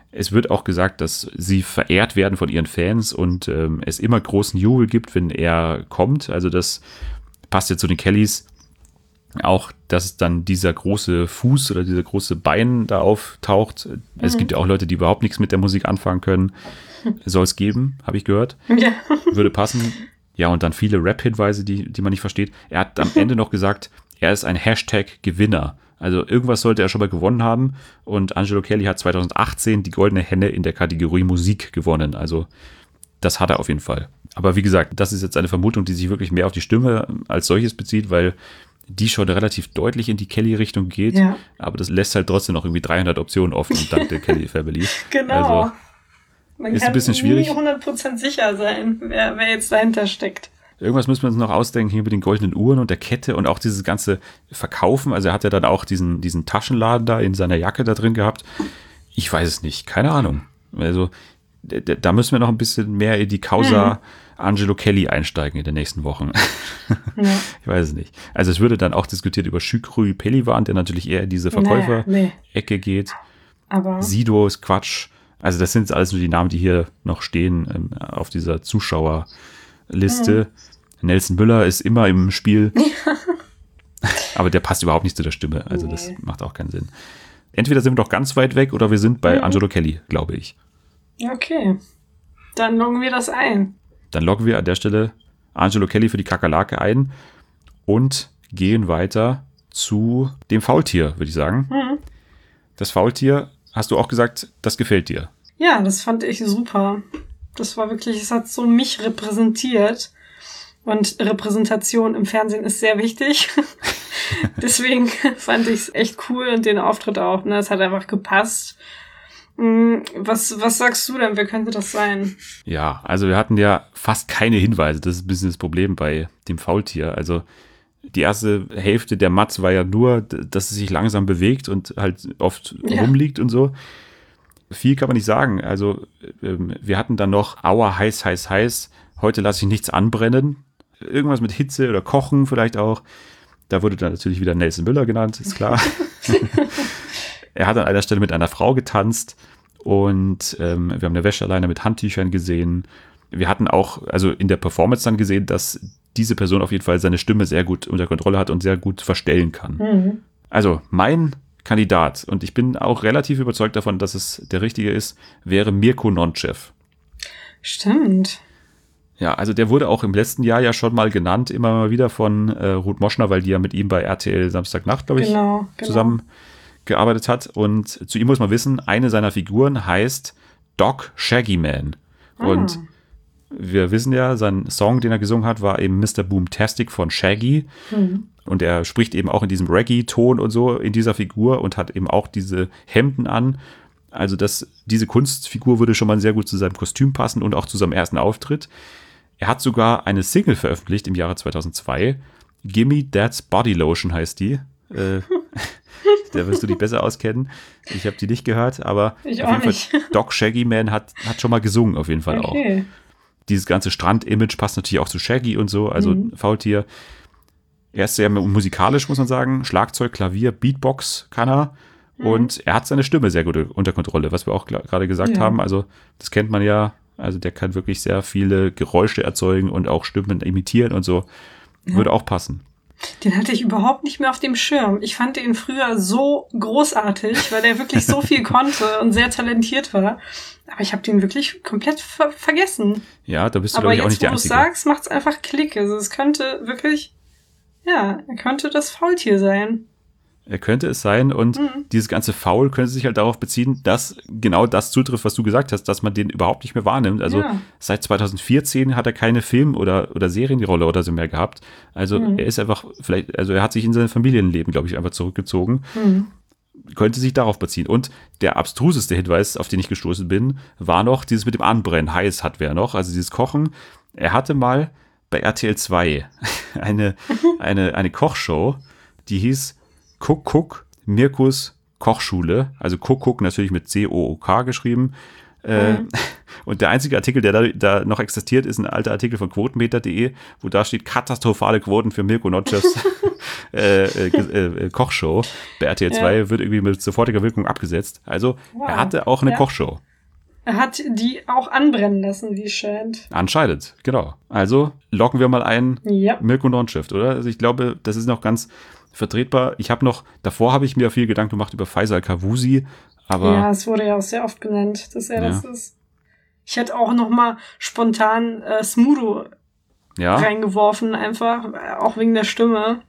Es wird auch gesagt, dass sie verehrt werden von ihren Fans und ähm, es immer großen Jubel gibt, wenn er kommt. Also das passt ja zu den Kellys. Auch, dass dann dieser große Fuß oder dieser große Bein da auftaucht. Mhm. Es gibt ja auch Leute, die überhaupt nichts mit der Musik anfangen können. Soll es geben, habe ich gehört. Ja. Würde passen. Ja, und dann viele Rap-Hinweise, die, die man nicht versteht. Er hat am Ende noch gesagt, er ist ein Hashtag-Gewinner. Also irgendwas sollte er schon mal gewonnen haben. Und Angelo Kelly hat zwanzig achtzehn die Goldene Henne in der Kategorie Musik gewonnen. Also das hat er auf jeden Fall. Aber wie gesagt, das ist jetzt eine Vermutung, die sich wirklich mehr auf die Stimme als solches bezieht, weil die schon relativ deutlich in die Kelly-Richtung geht. Ja. Aber das lässt halt trotzdem noch irgendwie dreihundert Optionen offen dank der Kelly Family. Genau. Also, man ist kann ein bisschen schwierig. nie hundert Prozent sicher sein, wer, wer jetzt dahinter steckt. Irgendwas müssen wir uns noch ausdenken hier mit den goldenen Uhren und der Kette und auch dieses ganze Verkaufen. Also er hat ja dann auch diesen, diesen Taschenladen da in seiner Jacke da drin gehabt. Ich weiß es nicht, keine Ahnung. Also da müssen wir noch ein bisschen mehr in die Causa mhm. Angelo Kelly einsteigen in den nächsten Wochen. Ja. Ich weiß es nicht. Also es würde dann auch diskutiert über Shukru Pelivan, der natürlich eher in diese Verkäufer-Ecke naja, nee. geht. Aber Sido ist Quatsch. Also das sind alles nur die Namen, die hier noch stehen ähm, auf dieser Zuschauerliste. Mhm. Nelson Müller ist immer im Spiel. Aber der passt überhaupt nicht zu der Stimme. Also nee. Das macht auch keinen Sinn. Entweder sind wir doch ganz weit weg oder wir sind bei mhm. Angelo Kelly, glaube ich. Okay. Dann loggen wir das ein. Dann loggen wir an der Stelle Angelo Kelly für die Kakerlake ein und gehen weiter zu dem Faultier, würde ich sagen. Mhm. Das Faultier, hast du auch gesagt, das gefällt dir. Ja, das fand ich super. Das war wirklich, es hat so mich repräsentiert. Und Repräsentation im Fernsehen ist sehr wichtig. Deswegen fand ich es echt cool und den Auftritt auch. Ne? Es hat einfach gepasst. Was, was sagst du denn? Wer könnte das sein? Ja, also wir hatten ja fast keine Hinweise. Das ist ein bisschen das Problem bei dem Faultier. Also die erste Hälfte der Matz war ja nur, dass es sich langsam bewegt und halt oft ja. rumliegt und so. Viel kann man nicht sagen. Also wir hatten dann noch Aua, heiß, heiß, heiß. Heute lasse ich nichts anbrennen. Irgendwas mit Hitze oder Kochen vielleicht auch. Da wurde dann natürlich wieder Nelson Müller genannt, ist klar. Er hat an einer Stelle mit einer Frau getanzt und ähm, wir haben eine Wäscheleine mit Handtüchern gesehen. Wir hatten auch, also in der Performance dann gesehen, dass diese Person auf jeden Fall seine Stimme sehr gut unter Kontrolle hat und sehr gut verstellen kann. Mhm. Also mein Kandidat, und ich bin auch relativ überzeugt davon, dass es der richtige ist, wäre Mirko Nonchev. Stimmt. Ja, also der wurde auch im letzten Jahr ja schon mal genannt, immer mal wieder von äh, Ruth Moschner, weil die ja mit ihm bei R T L Samstagnacht, glaube ich, genau, genau. zusammen gearbeitet hat. Und zu ihm muss man wissen, eine seiner Figuren heißt Doc Shaggyman. Ah. Und wir wissen ja, sein Song, den er gesungen hat, war eben Mister Boomtastic von Shaggy. Mhm. Und er spricht eben auch in diesem Reggae-Ton und so in dieser Figur und hat eben auch diese Hemden an. Also das, diese Kunstfigur würde schon mal sehr gut zu seinem Kostüm passen und auch zu seinem ersten Auftritt. Er hat sogar eine Single veröffentlicht im Jahre zweitausendzwei. Gimme That's Body Lotion heißt die. Äh, da wirst du dich besser auskennen. Ich habe die nicht gehört, aber ich auf jeden nicht. Fall Doc Shaggyman hat, hat schon mal gesungen, auf jeden Fall okay. auch. Dieses ganze Strand-Image passt natürlich auch zu Shaggy und so, also mhm. Faultier. Er ist sehr musikalisch, muss man sagen. Schlagzeug, Klavier, Beatbox kann er. Mhm. Und er hat seine Stimme sehr gut unter Kontrolle, was wir auch gerade gesagt ja. haben. Also das kennt man ja. Also der kann wirklich sehr viele Geräusche erzeugen und auch Stimmen imitieren und so. Ja. Würde auch passen. Den hatte ich überhaupt nicht mehr auf dem Schirm. Ich fand ihn früher so großartig, weil er wirklich so viel konnte und sehr talentiert war. Aber ich habe den wirklich komplett ver- vergessen. Ja, da bist du, glaube ich, auch nicht der Einzige. Aber jetzt, wo du sagst, macht's einfach Klick. Also es könnte wirklich, ja, er könnte das Faultier sein. Er könnte es sein und mhm. dieses ganze Faul könnte sich halt darauf beziehen, dass genau das zutrifft, was du gesagt hast, dass man den überhaupt nicht mehr wahrnimmt. Also ja. seit zweitausendvierzehn hat er keine Film- oder, oder Serienrolle oder so mehr gehabt. Also mhm. er ist einfach, vielleicht, also er hat sich in sein Familienleben, glaube ich, einfach zurückgezogen. Mhm. Könnte sich darauf beziehen. Und der abstruseste Hinweis, auf den ich gestoßen bin, war noch dieses mit dem Anbrennen. Heiß hat wer noch, also dieses Kochen. Er hatte mal bei R T L zwei eine, eine, eine Kochshow, die hieß Cook Cook, Mirkus Kochschule, also Cook Cook natürlich mit C O O K geschrieben. Äh, mhm. Und der einzige Artikel, der da, da noch existiert, ist ein alter Artikel von quotenmeter punkt de, wo da steht, katastrophale Quoten für Mirko Nonchefs äh, äh, äh, Kochshow bei R T L zwei, ja. wird irgendwie mit sofortiger Wirkung abgesetzt. Also wow. er hatte auch eine ja. Kochshow. Er hat die auch anbrennen lassen, wie es scheint. Anscheinend, genau. Also locken wir mal ein ja. Mirko Nonchef, oder? Also ich glaube, das ist noch ganz vertretbar. Ich habe noch, davor habe ich mir viel Gedanken gemacht über Faisal Kavusi, aber... Ja, es wurde ja auch sehr oft genannt, dass er ja. das ist. Ich hätte auch noch mal spontan äh, Smudo ja. reingeworfen, einfach, auch wegen der Stimme.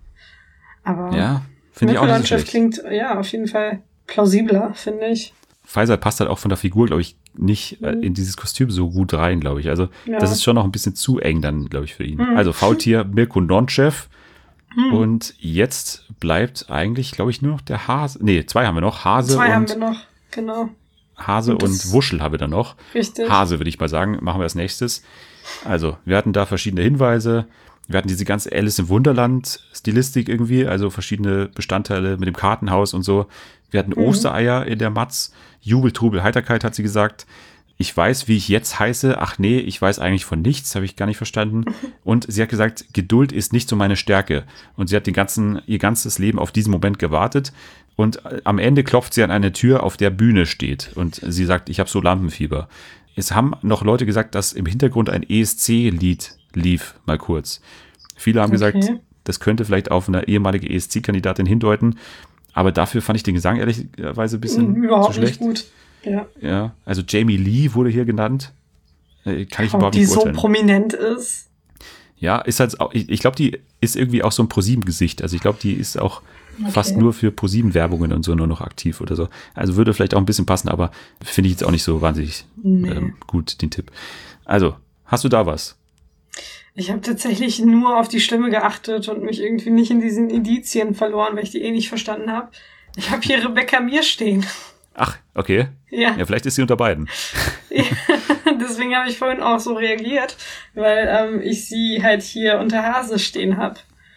Aber ja, finde ich auch nicht so schlecht. Klingt, ja, auf jeden Fall plausibler, finde ich. Faisal passt halt auch von der Figur, glaube ich, nicht mhm. in dieses Kostüm so gut rein, glaube ich. Also ja. das ist schon noch ein bisschen zu eng dann, glaube ich, für ihn. Mhm. Also Faultier Mirko Nonchef. Mhm. Und jetzt bleibt eigentlich, glaube ich, nur noch der Hase. Nee, zwei haben wir noch. Hase zwei und haben wir noch, genau. Hase und, und Wuschel haben wir dann noch. Richtig. Hase, würde ich mal sagen, machen wir als nächstes. Also, wir hatten da verschiedene Hinweise. Wir hatten diese ganze Alice im Wunderland-Stilistik irgendwie, also verschiedene Bestandteile mit dem Kartenhaus und so. Wir hatten mhm. Ostereier in der Matz. Jubel, Trubel, Heiterkeit, hat sie gesagt. Ich weiß, wie ich jetzt heiße. Ach nee, ich weiß eigentlich von nichts, habe ich gar nicht verstanden. Und sie hat gesagt, Geduld ist nicht so meine Stärke. Und sie hat den ganzen, ihr ganzes Leben auf diesen Moment gewartet. Und am Ende klopft sie an eine Tür, auf der Bühne steht. Und sie sagt, ich habe so Lampenfieber. Es haben noch Leute gesagt, dass im Hintergrund ein E S C-Lied lief, mal kurz. Viele haben okay. gesagt, das könnte vielleicht auf eine ehemalige E S C-Kandidatin hindeuten. Aber dafür fand ich den Gesang ehrlicherweise ein bisschen überhaupt zu schlecht. Nicht gut. Ja. ja, also Jamie Lee wurde hier genannt. Kann ich Ob überhaupt die nicht beurteilen. so prominent ist. Ja, ist halt, auch, ich, ich glaube, die ist irgendwie auch so ein ProSieben-Gesicht. Also ich glaube, die ist auch okay. fast nur für ProSieben-Werbungen und so nur noch aktiv oder so. Also würde vielleicht auch ein bisschen passen, aber finde ich jetzt auch nicht so wahnsinnig nee. ähm, gut, den Tipp. Also, hast du da was? Ich habe tatsächlich nur auf die Stimme geachtet und mich irgendwie nicht in diesen Indizien verloren, weil ich die eh nicht verstanden habe. Ich habe hier Rebecca Mir stehen. Ach, okay. Ja. Ja, vielleicht ist sie unter beiden. Ja, deswegen habe ich vorhin auch so reagiert, weil ähm, ich sie halt hier unter Hase stehen habe.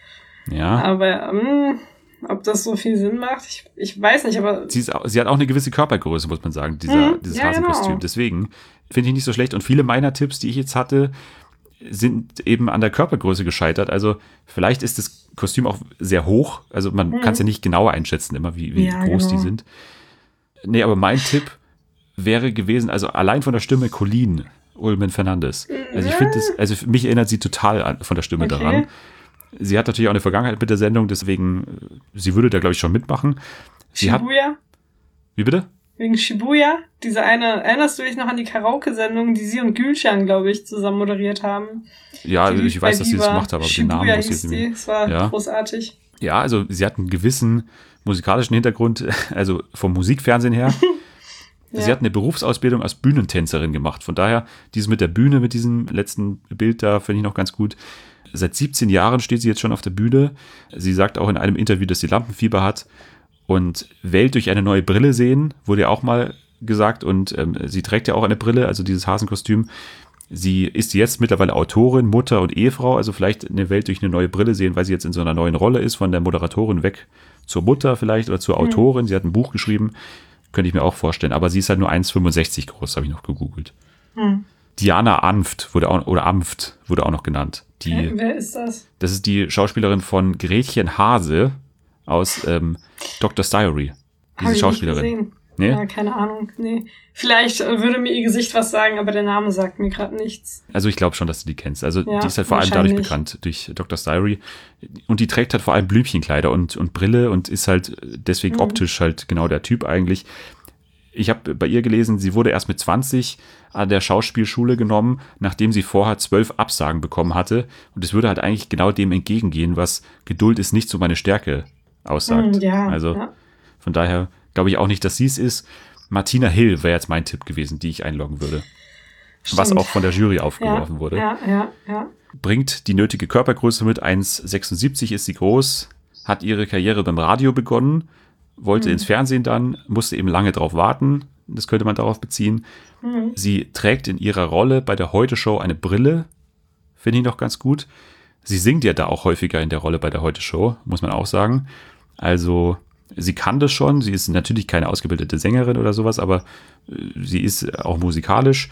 Ja. Aber ähm, ob das so viel Sinn macht, ich, ich weiß nicht, aber... Sie, ist, sie hat auch eine gewisse Körpergröße, muss man sagen, dieser, mhm. dieses ja, Hasenkostüm. Genau. Deswegen finde ich nicht so schlecht. Und viele meiner Tipps, die ich jetzt hatte, sind eben an der Körpergröße gescheitert. Also vielleicht ist das Kostüm auch sehr hoch. Also man mhm. kann es ja nicht genauer einschätzen, immer wie, wie ja, groß genau. die sind. Nee, aber mein Tipp wäre gewesen, also allein von der Stimme Colleen Ulmen Fernandes. Also ich finde es, also mich erinnert sie total an, von der Stimme okay. daran. Sie hat natürlich auch eine Vergangenheit mit der Sendung, deswegen, sie würde da, glaube ich, schon mitmachen. Sie Shibuya? Hat, wie bitte? Wegen Shibuya? Diese eine, erinnerst du dich noch an die Karaoke-Sendung, die sie und Gülcan, glaube ich, zusammen moderiert haben? Ja, die ich weiß, dass sie das gemacht haben, aber Shibuya den Namen muss hieß ich die. jetzt Es war ja. großartig. Ja, also sie hat einen gewissen musikalischen Hintergrund, also vom Musikfernsehen her. Ja. Sie hat eine Berufsausbildung als Bühnentänzerin gemacht. Von daher, dieses mit der Bühne, mit diesem letzten Bild da, finde ich noch ganz gut. Seit siebzehn Jahren steht sie jetzt schon auf der Bühne. Sie sagt auch in einem Interview, dass sie Lampenfieber hat. Und Welt durch eine neue Brille sehen, wurde ja auch mal gesagt. Und ähm, sie trägt ja auch eine Brille, also dieses Hasenkostüm. Sie ist jetzt mittlerweile Autorin, Mutter und Ehefrau. Also vielleicht eine Welt durch eine neue Brille sehen, weil sie jetzt in so einer neuen Rolle ist, von der Moderatorin weg zur Mutter vielleicht oder zur Autorin. Mhm. Sie hat ein Buch geschrieben, könnte ich mir auch vorstellen. Aber sie ist halt nur eins Komma fünfundsechzig groß, habe ich noch gegoogelt. Mhm. Diana Amft wurde auch, oder Amft wurde auch noch genannt. Die, äh, wer ist das? Das ist die Schauspielerin von Gretchen Hase aus ähm, Doctor's Diary. Diese Hab ich Schauspielerin. Nicht gesehen. Nee? Ja, keine Ahnung. Nee. Vielleicht äh, würde mir ihr Gesicht was sagen, aber der Name sagt mir gerade nichts. Also ich glaube schon, dass du die kennst. Also ja, die ist halt vor allem dadurch bekannt, durch Doctor's Diary. Und die trägt halt vor allem Blümchenkleider und, und Brille und ist halt deswegen mhm. optisch halt genau der Typ eigentlich. Ich habe bei ihr gelesen, sie wurde erst mit zwanzig an der Schauspielschule genommen, nachdem sie vorher zwölf Absagen bekommen hatte. Und es würde halt eigentlich genau dem entgegengehen, was Geduld ist nicht so meine Stärke aussagt. Mhm, ja, also ja. Von daher glaube ich auch nicht, dass sie es ist. Martina Hill wäre jetzt mein Tipp gewesen, die ich einloggen würde. Stimmt. Was auch von der Jury aufgeworfen ja, wurde. Ja, ja, ja. Bringt die nötige Körpergröße mit, eins Komma sechsundsiebzig ist sie groß, hat ihre Karriere beim Radio begonnen, wollte mhm. ins Fernsehen dann, musste eben lange drauf warten, das könnte man darauf beziehen. Mhm. Sie trägt in ihrer Rolle bei der Heute-Show eine Brille, finde ich noch ganz gut. Sie singt ja da auch häufiger in der Rolle bei der Heute-Show, muss man auch sagen. Also sie kann das schon, sie ist natürlich keine ausgebildete Sängerin oder sowas, aber sie ist auch musikalisch.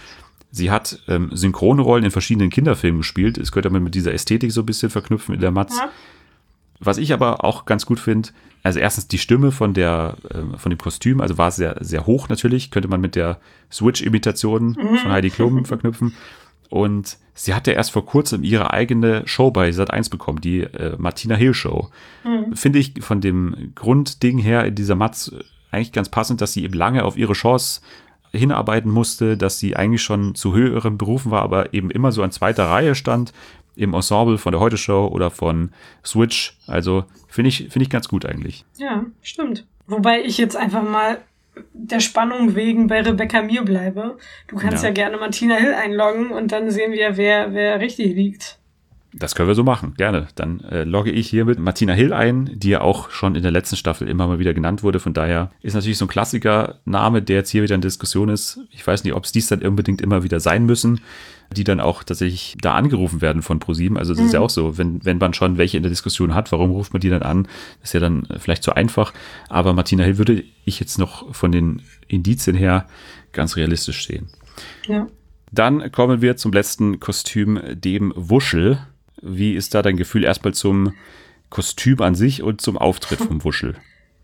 Sie hat ähm, Synchronrollen in verschiedenen Kinderfilmen gespielt. Das könnte man mit dieser Ästhetik so ein bisschen verknüpfen in der Matz. Ja. Was ich aber auch ganz gut finde, also erstens die Stimme von der äh, von dem Kostüm, also war sehr sehr hoch natürlich, könnte man mit der Switch-Imitation mhm. von Heidi Klum verknüpfen. Und sie hatte erst vor kurzem ihre eigene Show bei Sat eins bekommen, die äh, Martina Hill Show. Mhm. Finde ich von dem Grundding her in dieser Matz eigentlich ganz passend, dass sie eben lange auf ihre Chance hinarbeiten musste, dass sie eigentlich schon zu höheren Berufen war, aber eben immer so an zweiter Reihe stand im Ensemble von der Heute-Show oder von Switch. Also finde ich, finde ich ganz gut eigentlich. Ja, stimmt. Wobei ich jetzt einfach mal der Spannung wegen bei Rebecca Mir bleibe. Du kannst ja, ja gerne Martina Hill einloggen und dann sehen wir, wer, wer richtig liegt. Das können wir so machen, gerne. Dann äh, logge ich hier mit Martina Hill ein, die ja auch schon in der letzten Staffel immer mal wieder genannt wurde. Von daher ist natürlich so ein Klassiker-Name, der jetzt hier wieder in Diskussion ist. Ich weiß nicht, ob es dies dann unbedingt immer wieder sein müssen, die dann auch tatsächlich da angerufen werden von ProSieben. Also das mhm. ist ja auch so, wenn, wenn man schon welche in der Diskussion hat, warum ruft man die dann an? Das ist ja dann vielleicht zu einfach. Aber Martina Hill würde ich jetzt noch von den Indizien her ganz realistisch sehen. Ja. Dann kommen wir zum letzten Kostüm, dem Wuschel. Wie ist da dein Gefühl erstmal zum Kostüm an sich und zum Auftritt vom Wuschel?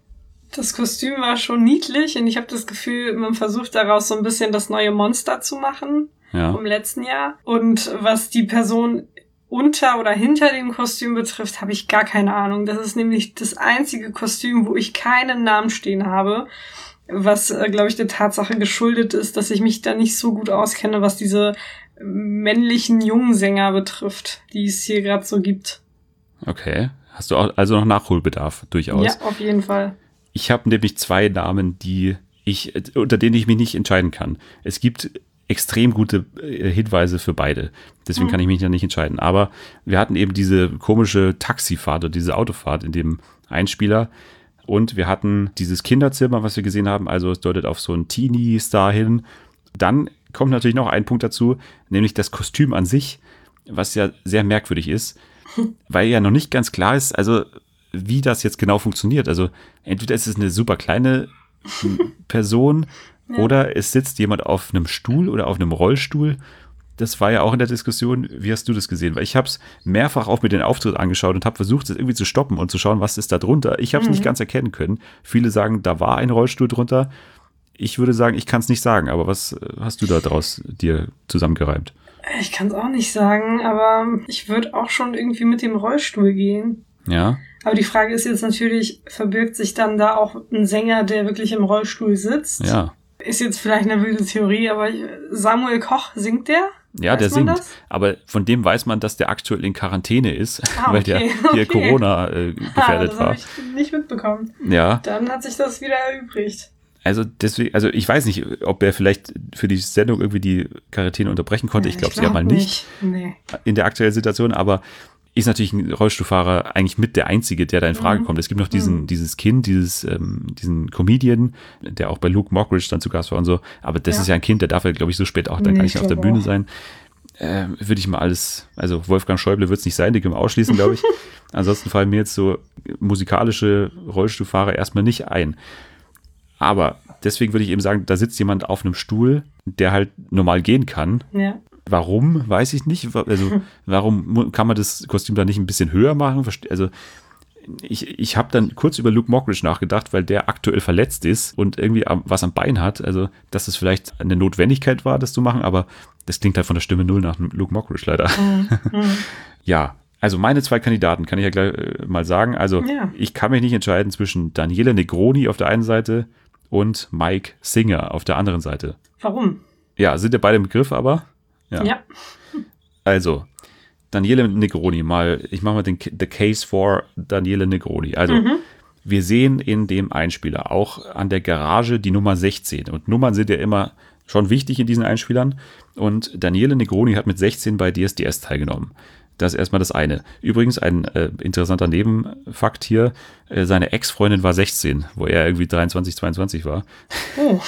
Das Kostüm war schon niedlich und ich habe das Gefühl, man versucht daraus so ein bisschen das neue Monster zu machen ja. vom letzten Jahr. Und was die Person unter oder hinter dem Kostüm betrifft, habe ich gar keine Ahnung. Das ist nämlich das einzige Kostüm, wo ich keinen Namen stehen habe, was, äh, glaube ich, der Tatsache geschuldet ist, dass ich mich da nicht so gut auskenne, was diese männlichen jungen Sänger betrifft, die es hier gerade so gibt. Okay. Hast du auch also noch Nachholbedarf durchaus? Ja, auf jeden Fall. Ich habe nämlich zwei Namen, die ich, unter denen ich mich nicht entscheiden kann. Es gibt extrem gute Hinweise für beide. Deswegen mhm. kann ich mich ja nicht entscheiden. Aber wir hatten eben diese komische Taxifahrt oder diese Autofahrt in dem Einspieler. Und wir hatten dieses Kinderzimmer, was wir gesehen haben. Also es deutet auf so einen Teenie-Star hin. Dann kommt natürlich noch ein Punkt dazu, nämlich das Kostüm an sich, was ja sehr merkwürdig ist, weil ja noch nicht ganz klar ist, also wie das jetzt genau funktioniert. Also entweder ist es eine super kleine Person ja. oder es sitzt jemand auf einem Stuhl oder auf einem Rollstuhl. Das war ja auch in der Diskussion. Wie hast du das gesehen? Weil ich habe es mehrfach auch mit den Auftritt angeschaut und habe versucht, das irgendwie zu stoppen und zu schauen, was ist da drunter. Ich habe es mhm. nicht ganz erkennen können. Viele sagen, da war ein Rollstuhl drunter. Ich würde sagen, ich kann es nicht sagen, aber was hast du da draus dir zusammengereimt? Ich kann es auch nicht sagen, aber ich würde auch schon irgendwie mit dem Rollstuhl gehen. Ja. Aber die Frage ist jetzt natürlich, verbirgt sich dann da auch ein Sänger, der wirklich im Rollstuhl sitzt? Ja. Ist jetzt vielleicht eine wilde Theorie, aber Samuel Koch, singt der? Ja, weiß der singt. Das? Aber von dem weiß man, dass der aktuell in Quarantäne ist, ah, weil okay, der hier okay. Corona äh, gefährdet ah, das war. Das habe ich nicht mitbekommen. Ja. Dann hat sich das wieder erübrigt. Also deswegen, also ich weiß nicht, ob er vielleicht für die Sendung irgendwie die Quarantäne unterbrechen konnte. Ich glaube es ja mal nicht, nicht. Nee. In der aktuellen Situation, aber ist natürlich ein Rollstuhlfahrer eigentlich mit der Einzige, der da in Frage mhm. kommt. Es gibt noch diesen, mhm. dieses Kind, dieses, ähm, diesen Comedian, der auch bei Luke Mockridge dann zu Gast war und so. Aber das ja. ist ja ein Kind, der darf ja, glaube ich, so spät auch dann nee, gar nicht auf der Bühne auch. sein. Äh, würde ich mal alles, also Wolfgang Schäuble wird es nicht sein, die können wir ausschließen, glaube ich. Ansonsten fallen mir jetzt so musikalische Rollstuhlfahrer erstmal nicht ein. Aber deswegen würde ich eben sagen, da sitzt jemand auf einem Stuhl, der halt normal gehen kann. Ja. Warum, weiß ich nicht. Also warum kann man das Kostüm da nicht ein bisschen höher machen? Also ich, ich habe dann kurz über Luke Mockridge nachgedacht, weil der aktuell verletzt ist und irgendwie was am Bein hat. Also dass es vielleicht eine Notwendigkeit war, das zu machen, aber das klingt halt von der Stimme null nach Luke Mockridge leider. Mhm. Ja, also meine zwei Kandidaten kann ich ja gleich äh, mal sagen. Also ja. ich kann mich nicht entscheiden zwischen Daniele Negroni auf der einen Seite und Mike Singer auf der anderen Seite. Warum? Ja, sind ja beide im Begriff, aber ja. ja. Also, Daniele Negroni, mal, ich mache mal den The Case for Daniele Negroni. Also, mhm. wir sehen in dem Einspieler auch an der Garage die Nummer sechzehn. Und Nummern sind ja immer schon wichtig in diesen Einspielern. Und Daniele Negroni hat mit sechzehn bei D S D S teilgenommen. Das ist erstmal das eine. Übrigens ein äh, interessanter Nebenfakt hier, äh, seine Ex-Freundin war sechzehn, wo er irgendwie dreiundzwanzig, zweiundzwanzig war. Oh.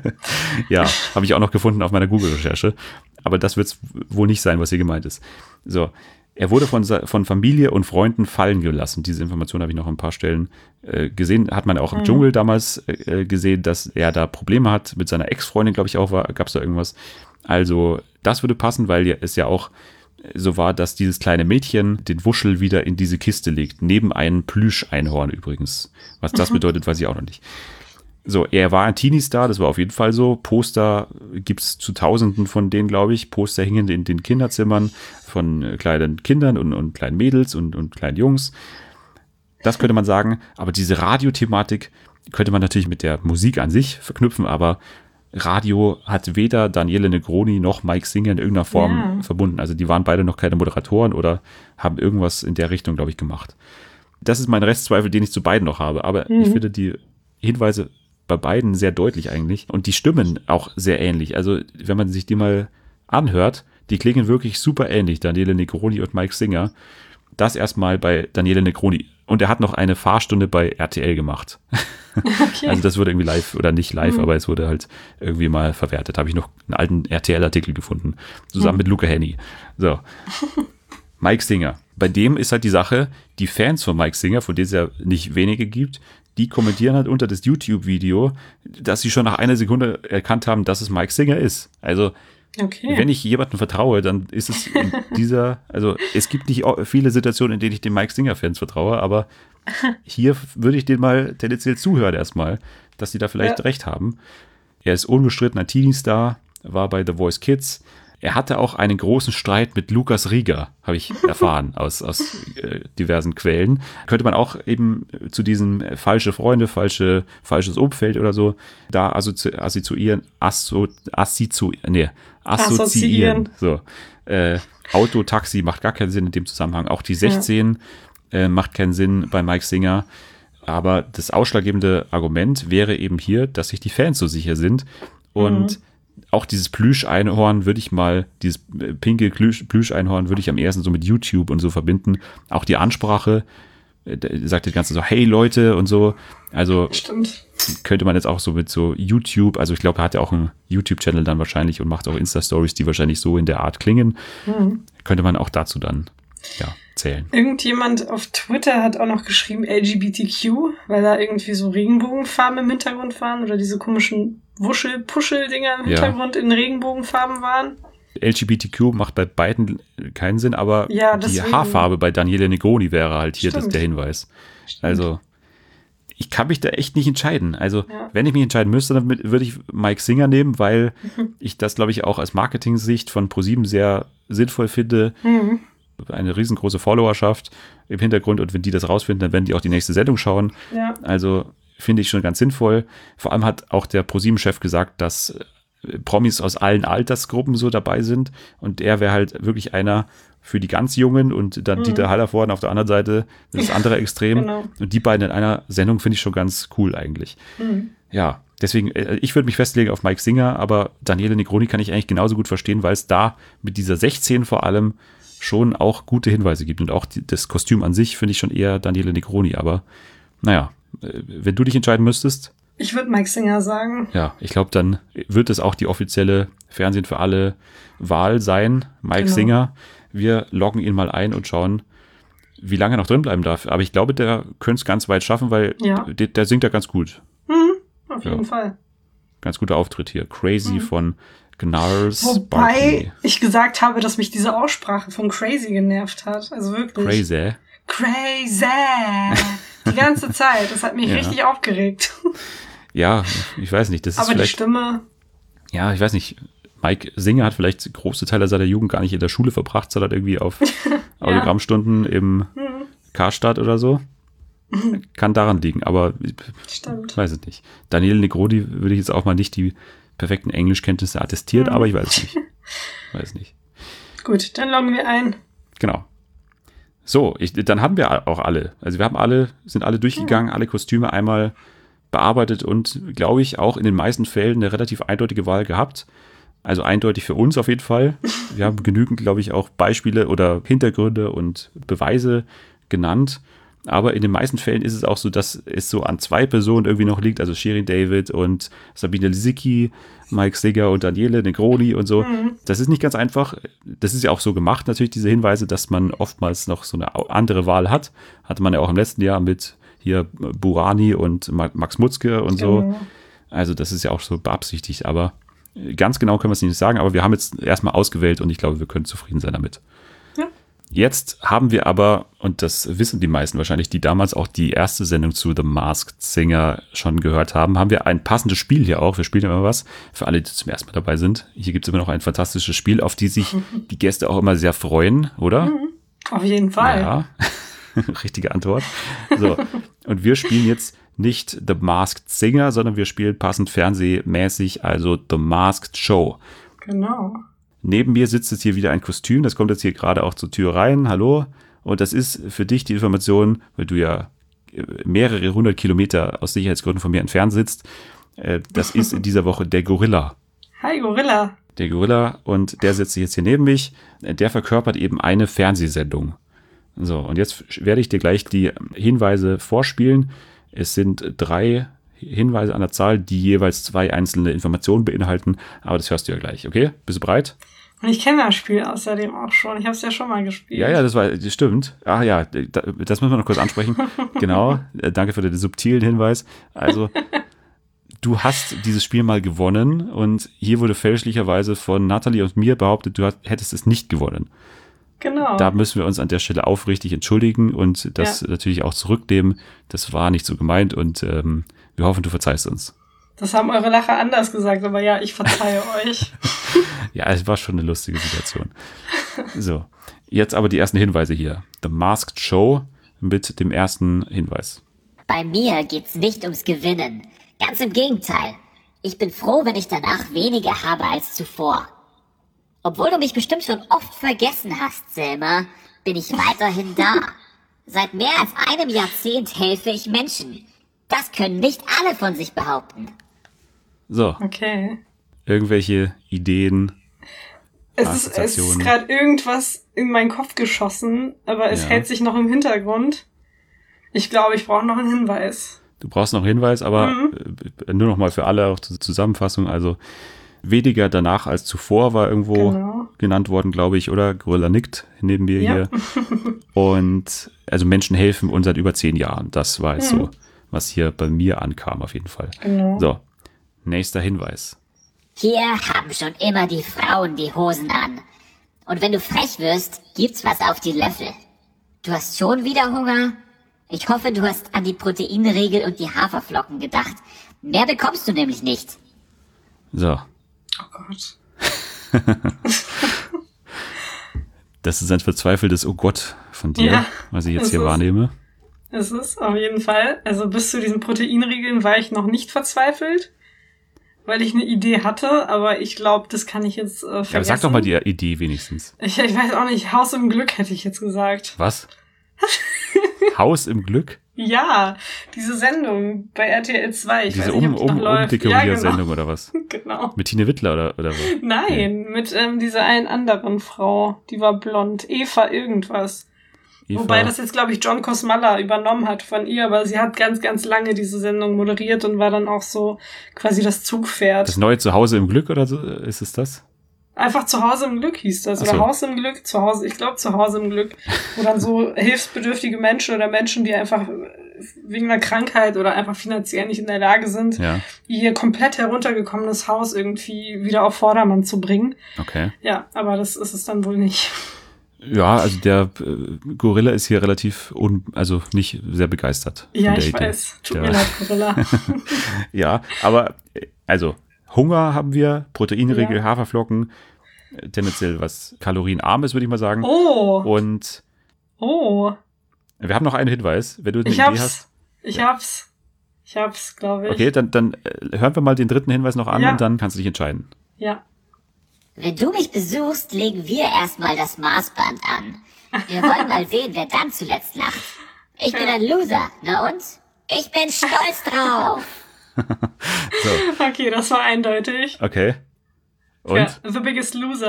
Ja, habe ich auch noch gefunden auf meiner Google-Recherche. Aber das wird es wohl nicht sein, was hier gemeint ist. So, Er wurde von, von Familie und Freunden fallen gelassen. Diese Information habe ich noch an ein paar Stellen äh, gesehen. Hat man auch im mhm. Dschungel damals äh, gesehen, dass er da Probleme hat. Mit seiner Ex-Freundin, glaube ich, auch war, gab es da irgendwas. Also das würde passen, weil es ja auch so war, dass dieses kleine Mädchen den Wuschel wieder in diese Kiste legt. Neben einem Plüsch-Einhorn übrigens. Was das mhm. bedeutet, weiß ich auch noch nicht. So, er war ein Teenie-Star, das war auf jeden Fall so. Poster gibt es zu Tausenden von denen, glaube ich. Poster hingen in den Kinderzimmern von äh, kleinen Kindern und, und kleinen Mädels und, und kleinen Jungs. Das könnte man sagen. Aber diese Radiothematik könnte man natürlich mit der Musik an sich verknüpfen. Aber Radio hat weder Daniele Negroni noch Mike Singer in irgendeiner Form ja. verbunden. Also die waren beide noch keine Moderatoren oder haben irgendwas in der Richtung, glaube ich, gemacht. Das ist mein Restzweifel, den ich zu beiden noch habe. Aber mhm. ich finde die Hinweise bei beiden sehr deutlich eigentlich. Und die Stimmen auch sehr ähnlich. Also wenn man sich die mal anhört, die klingen wirklich super ähnlich, Daniele Negroni und Mike Singer. Das erstmal bei Daniele Negroni. Und er hat noch eine Fahrstunde bei R T L gemacht. Okay. Also das wurde irgendwie live, oder nicht live, mhm. aber es wurde halt irgendwie mal verwertet. Habe ich noch einen alten R T L-Artikel gefunden, zusammen mhm. mit Luca Henny. So, Mike Singer. Bei dem ist halt die Sache, die Fans von Mike Singer, von denen es ja nicht wenige gibt, die kommentieren halt unter das YouTube-Video, dass sie schon nach einer Sekunde erkannt haben, dass es Mike Singer ist. Also, okay. wenn ich jemandem vertraue, dann ist es in dieser, also es gibt nicht viele Situationen, in denen ich den Mike Singer-Fans vertraue, aber hier würde ich denen mal tendenziell zuhören erstmal, dass sie da vielleicht ja. recht haben. Er ist unbestritten ein Teenie-Star, war bei The Voice Kids. Er hatte auch einen großen Streit mit Lukas Rieger, habe ich erfahren aus, aus äh, diversen Quellen. Könnte man auch eben zu diesen äh, falsche Freunde, falsche, falsches Umfeld oder so da assozi- assoziieren, asso, assozi- nee, assoziieren. So, äh, Auto, Taxi macht gar keinen Sinn in dem Zusammenhang. Auch die sechzehn ja. äh, macht keinen Sinn bei Mike Singer. Aber das ausschlaggebende Argument wäre eben hier, dass sich die Fans so sicher sind und mhm. auch dieses Plüsch-Einhorn würde ich mal, dieses pinke Plüsch-Einhorn würde ich am ersten so mit YouTube und so verbinden. Auch die Ansprache, sagt das Ganze so, hey Leute und so. Also Stimmt. könnte man jetzt auch so mit so YouTube, also ich glaube, er hat ja auch einen YouTube-Channel dann wahrscheinlich und macht auch Insta-Stories, die wahrscheinlich so in der Art klingen. Mhm. Könnte man auch dazu dann, ja, zählen. Irgendjemand auf Twitter hat auch noch geschrieben L G B T Q, weil da irgendwie so Regenbogenfarben im Hintergrund waren oder diese komischen Wuschel-Puschel-Dinger im Hintergrund ja. in Regenbogenfarben waren. L G B T Q macht bei beiden keinen Sinn, aber ja, die Haarfarbe bei Daniele Negroni wäre halt hier das, der Hinweis. Stimmt. Also ich kann mich da echt nicht entscheiden. Also ja. wenn ich mich entscheiden müsste, dann würde ich Mike Singer nehmen, weil mhm. ich das, glaube ich, auch als Marketing-Sicht von ProSieben sehr sinnvoll finde. Mhm. Eine riesengroße Followerschaft im Hintergrund und wenn die das rausfinden, dann werden die auch die nächste Sendung schauen. Ja. Also finde ich schon ganz sinnvoll. Vor allem hat auch der ProSieben-Chef gesagt, dass Promis aus allen Altersgruppen so dabei sind und er wäre halt wirklich einer für die ganz Jungen und dann mhm. Dieter Hallervorden auf der anderen Seite, das andere Extrem. Genau. Und die beiden in einer Sendung finde ich schon ganz cool eigentlich. Mhm. Ja, deswegen, ich würde mich festlegen auf Mike Singer, aber Daniele Negroni kann ich eigentlich genauso gut verstehen, weil es da mit dieser sechzehn vor allem schon auch gute Hinweise gibt und auch die, das Kostüm an sich finde ich schon eher Daniele Negroni, aber naja, wenn du dich entscheiden müsstest. Ich würde Mike Singer sagen. Ja, ich glaube, dann wird es auch die offizielle Fernsehen für alle Wahl sein, Mike genau. Singer. Wir loggen ihn mal ein und schauen, wie lange er noch drin bleiben darf. Aber ich glaube, der könnte es ganz weit schaffen, weil ja. der, der singt ja ganz gut. Mhm, auf jeden ja. Fall. Ganz guter Auftritt hier. Crazy mhm. von Gnarls Wobei Barkley. ich gesagt habe, dass mich diese Aussprache von Crazy genervt hat. Also wirklich. Crazy. Crazy. Die ganze Zeit. Das hat mich ja. richtig aufgeregt. Ja, ich weiß nicht. Das ist Aber die Stimme. Ja, ich weiß nicht. Mike Singer hat vielleicht große Teile seiner Jugend gar nicht in der Schule verbracht, sondern irgendwie auf ja. Autogrammstunden im mhm. Karstadt oder so. Mhm. Kann daran liegen, aber Stimmt. ich weiß es nicht. Daniele Negroni würde ich jetzt auch mal nicht die perfekten Englischkenntnisse attestiert, mhm. aber ich weiß es nicht. Weiß nicht. Gut, dann loggen wir ein. Genau. So, ich, dann haben wir auch alle. Also wir haben alle, sind alle durchgegangen, ja. alle Kostüme einmal bearbeitet und, glaube ich, auch in den meisten Fällen eine relativ eindeutige Wahl gehabt. Also eindeutig für uns auf jeden Fall. Wir haben genügend, glaube ich, auch Beispiele oder Hintergründe und Beweise genannt. Aber in den meisten Fällen ist es auch so, dass es so an zwei Personen irgendwie noch liegt, also Shirin David und Sabine Lisicki, Mike Sigger und Daniele Negroni und so. Mhm. Das ist nicht ganz einfach. Das ist ja auch so gemacht, natürlich, diese Hinweise, dass man oftmals noch so eine andere Wahl hat. Hatte man ja auch im letzten Jahr mit hier Burani und Max Mutzke und so. Mhm. Also das ist ja auch so beabsichtigt, aber ganz genau können wir es nicht sagen, aber wir haben jetzt erstmal ausgewählt und ich glaube, wir können zufrieden sein damit. Ja. Jetzt haben wir aber, und das wissen die meisten wahrscheinlich, die damals auch die erste Sendung zu The Masked Singer schon gehört haben, haben wir ein passendes Spiel hier auch. Wir spielen immer was für alle, die zum ersten Mal dabei sind. Hier gibt es immer noch ein fantastisches Spiel, auf die sich die Gäste auch immer sehr freuen, oder? Mhm. Auf jeden Fall. Ja, richtige Antwort. So, und wir spielen jetzt nicht The Masked Singer, sondern wir spielen passend fernsehmäßig, also The Masked Show. Genau. Neben mir sitzt jetzt hier wieder ein Kostüm, das kommt jetzt hier gerade auch zur Tür rein, hallo. Und das ist für dich die Information, weil du ja mehrere hundert Kilometer aus Sicherheitsgründen von mir entfernt sitzt. Das ist in dieser Woche der Gorilla. Hi Gorilla. Der Gorilla, und der sitzt jetzt hier neben mich. Der verkörpert eben eine Fernsehsendung. So, und jetzt werde ich dir gleich die Hinweise vorspielen. Es sind drei Hinweise an der Zahl, die jeweils zwei einzelne Informationen beinhalten. Aber das hörst du ja gleich, okay? Bist du bereit? Und ich kenne das Spiel außerdem auch schon. Ich habe es ja schon mal gespielt. Ja, ja, das war, das stimmt. Ah ja, das müssen wir noch kurz ansprechen. Genau, danke für den subtilen Hinweis. Also, du hast dieses Spiel mal gewonnen und hier wurde fälschlicherweise von Nathalie und mir behauptet, du hättest es nicht gewonnen. Genau. Da müssen wir uns an der Stelle aufrichtig entschuldigen und das ja. natürlich auch zurücknehmen. Das war nicht so gemeint und ähm, wir hoffen, du verzeihst uns. Das haben eure Lacher anders gesagt, aber ja, ich verzeihe euch. Ja, es war schon eine lustige Situation. So, jetzt aber die ersten Hinweise hier. The Masked Show mit dem ersten Hinweis. Bei mir geht's nicht ums Gewinnen. Ganz im Gegenteil. Ich bin froh, wenn ich danach weniger habe als zuvor. Obwohl du mich bestimmt schon oft vergessen hast, Selma, bin ich weiterhin da. Seit mehr als einem Jahrzehnt helfe ich Menschen. Das können nicht alle von sich behaupten. So. Okay. Irgendwelche Ideen? Es ist, es ist gerade irgendwas in meinen Kopf geschossen, aber es ja. hält sich noch im Hintergrund. Ich glaube, ich brauche noch einen Hinweis. Du brauchst noch einen Hinweis, aber mhm. nur noch mal für alle auch zur Zusammenfassung. Also weniger danach als zuvor war irgendwo genau. genannt worden, glaube ich, oder? Gorilla nickt neben mir ja. hier. Und also Menschen helfen uns seit über zehn Jahren. Das war jetzt mhm. so, was hier bei mir ankam auf jeden Fall. Genau. So, nächster Hinweis. Hier haben schon immer die Frauen die Hosen an. Und wenn du frech wirst, gibt's was auf die Löffel. Du hast schon wieder Hunger? Ich hoffe, du hast an die Proteinregel und die Haferflocken gedacht. Mehr bekommst du nämlich nicht. So. Oh Gott. Das ist ein verzweifeltes Oh Gott von dir, ja, was ich jetzt hier ist, wahrnehme. Es ist auf jeden Fall. Also bis zu diesen Proteinregeln war ich noch nicht verzweifelt, weil ich eine Idee hatte, aber ich glaube, das kann ich jetzt äh, vergessen. Ja, sag doch mal die Idee wenigstens. Ich, ich weiß auch nicht, Haus im Glück hätte ich jetzt gesagt. Was? Haus im Glück? Ja, diese Sendung bei R T L zwei. Ich diese weiß nicht, um, um, Umdekoriersendung ja, genau. oder was? Genau. Mit Tine Wittler oder, oder was? Nein, nee. mit ähm, dieser einen anderen Frau, die war blond. Eva irgendwas. Eva. Wobei das jetzt, glaube ich, John Kosmalla übernommen hat von ihr, aber sie hat ganz, ganz lange diese Sendung moderiert und war dann auch so quasi das Zugpferd. Das neue Zuhause im Glück oder so, ist es das? Einfach Zuhause im Glück hieß das. Oder so. Haus im Glück, Zuhause, ich glaube Zuhause im Glück. Wo dann so hilfsbedürftige Menschen oder Menschen, die einfach wegen einer Krankheit oder einfach finanziell nicht in der Lage sind, ja. ihr komplett heruntergekommenes Haus irgendwie wieder auf Vordermann zu bringen. Okay. Ja, aber das ist es dann wohl nicht. Ja, also der äh, Gorilla ist hier relativ, un, also nicht sehr begeistert. Ja, von der ich Idee. weiß. Tut der, mir leid, Gorilla. Ja, aber also Hunger haben wir, Proteinregel, ja. Haferflocken, tendenziell was kalorienarm ist, würde ich mal sagen. Oh. Und oh. wir haben noch einen Hinweis, wenn du eine ich Idee hab's. hast. Ich ja. hab's. Ich hab's, glaube ich. Okay, dann, dann hören wir mal den dritten Hinweis noch an ja. und dann kannst du dich entscheiden. Ja. Wenn du mich besuchst, legen wir erstmal das Maßband an. Wir wollen mal sehen, wer dann zuletzt lacht. Ich bin ein Loser, na und? Ich bin stolz drauf. So. Okay, das war eindeutig. Okay. Und? Ja, The Biggest Loser.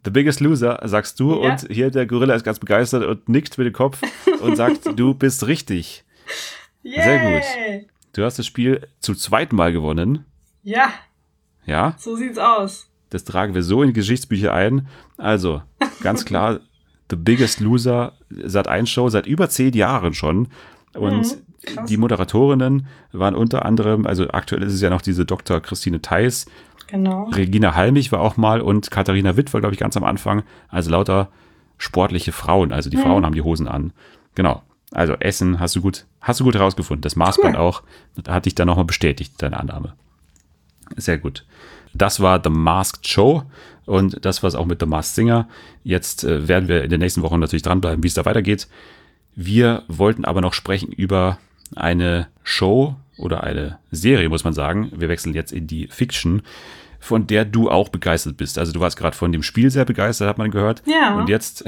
The Biggest Loser, sagst du. Ja. Und hier der Gorilla ist ganz begeistert und nickt mit dem Kopf und sagt, du bist richtig. Yay. Sehr gut. Du hast das Spiel zum zweiten Mal gewonnen. Ja, Ja, so sieht's aus. das tragen wir so in die Geschichtsbücher ein. Also, ganz klar, The Biggest Loser, Sat eins Show, seit über zehn Jahren schon. Und Mhm, krass. die Moderatorinnen waren unter anderem, also aktuell ist es ja noch diese Doktor Christine Theis, Genau. Regina Halmich war auch mal und Katharina Witt war, glaube ich, ganz am Anfang. Also lauter sportliche Frauen, also die Mhm. Frauen haben die Hosen an. Genau. Also Essen hast du gut, hast du gut herausgefunden. Das Maßband Cool. auch, da hat dich dann nochmal bestätigt, deine Annahme. Sehr gut. Das war The Masked Show und das war es auch mit The Masked Singer. Jetzt äh, werden wir in den nächsten Wochen natürlich dranbleiben, wie es da weitergeht. Wir wollten aber noch sprechen über eine Show oder eine Serie, muss man sagen. Wir wechseln jetzt in die Fiction, von der du auch begeistert bist. Also du warst gerade von dem Spiel sehr begeistert, hat man gehört. Ja. Und jetzt,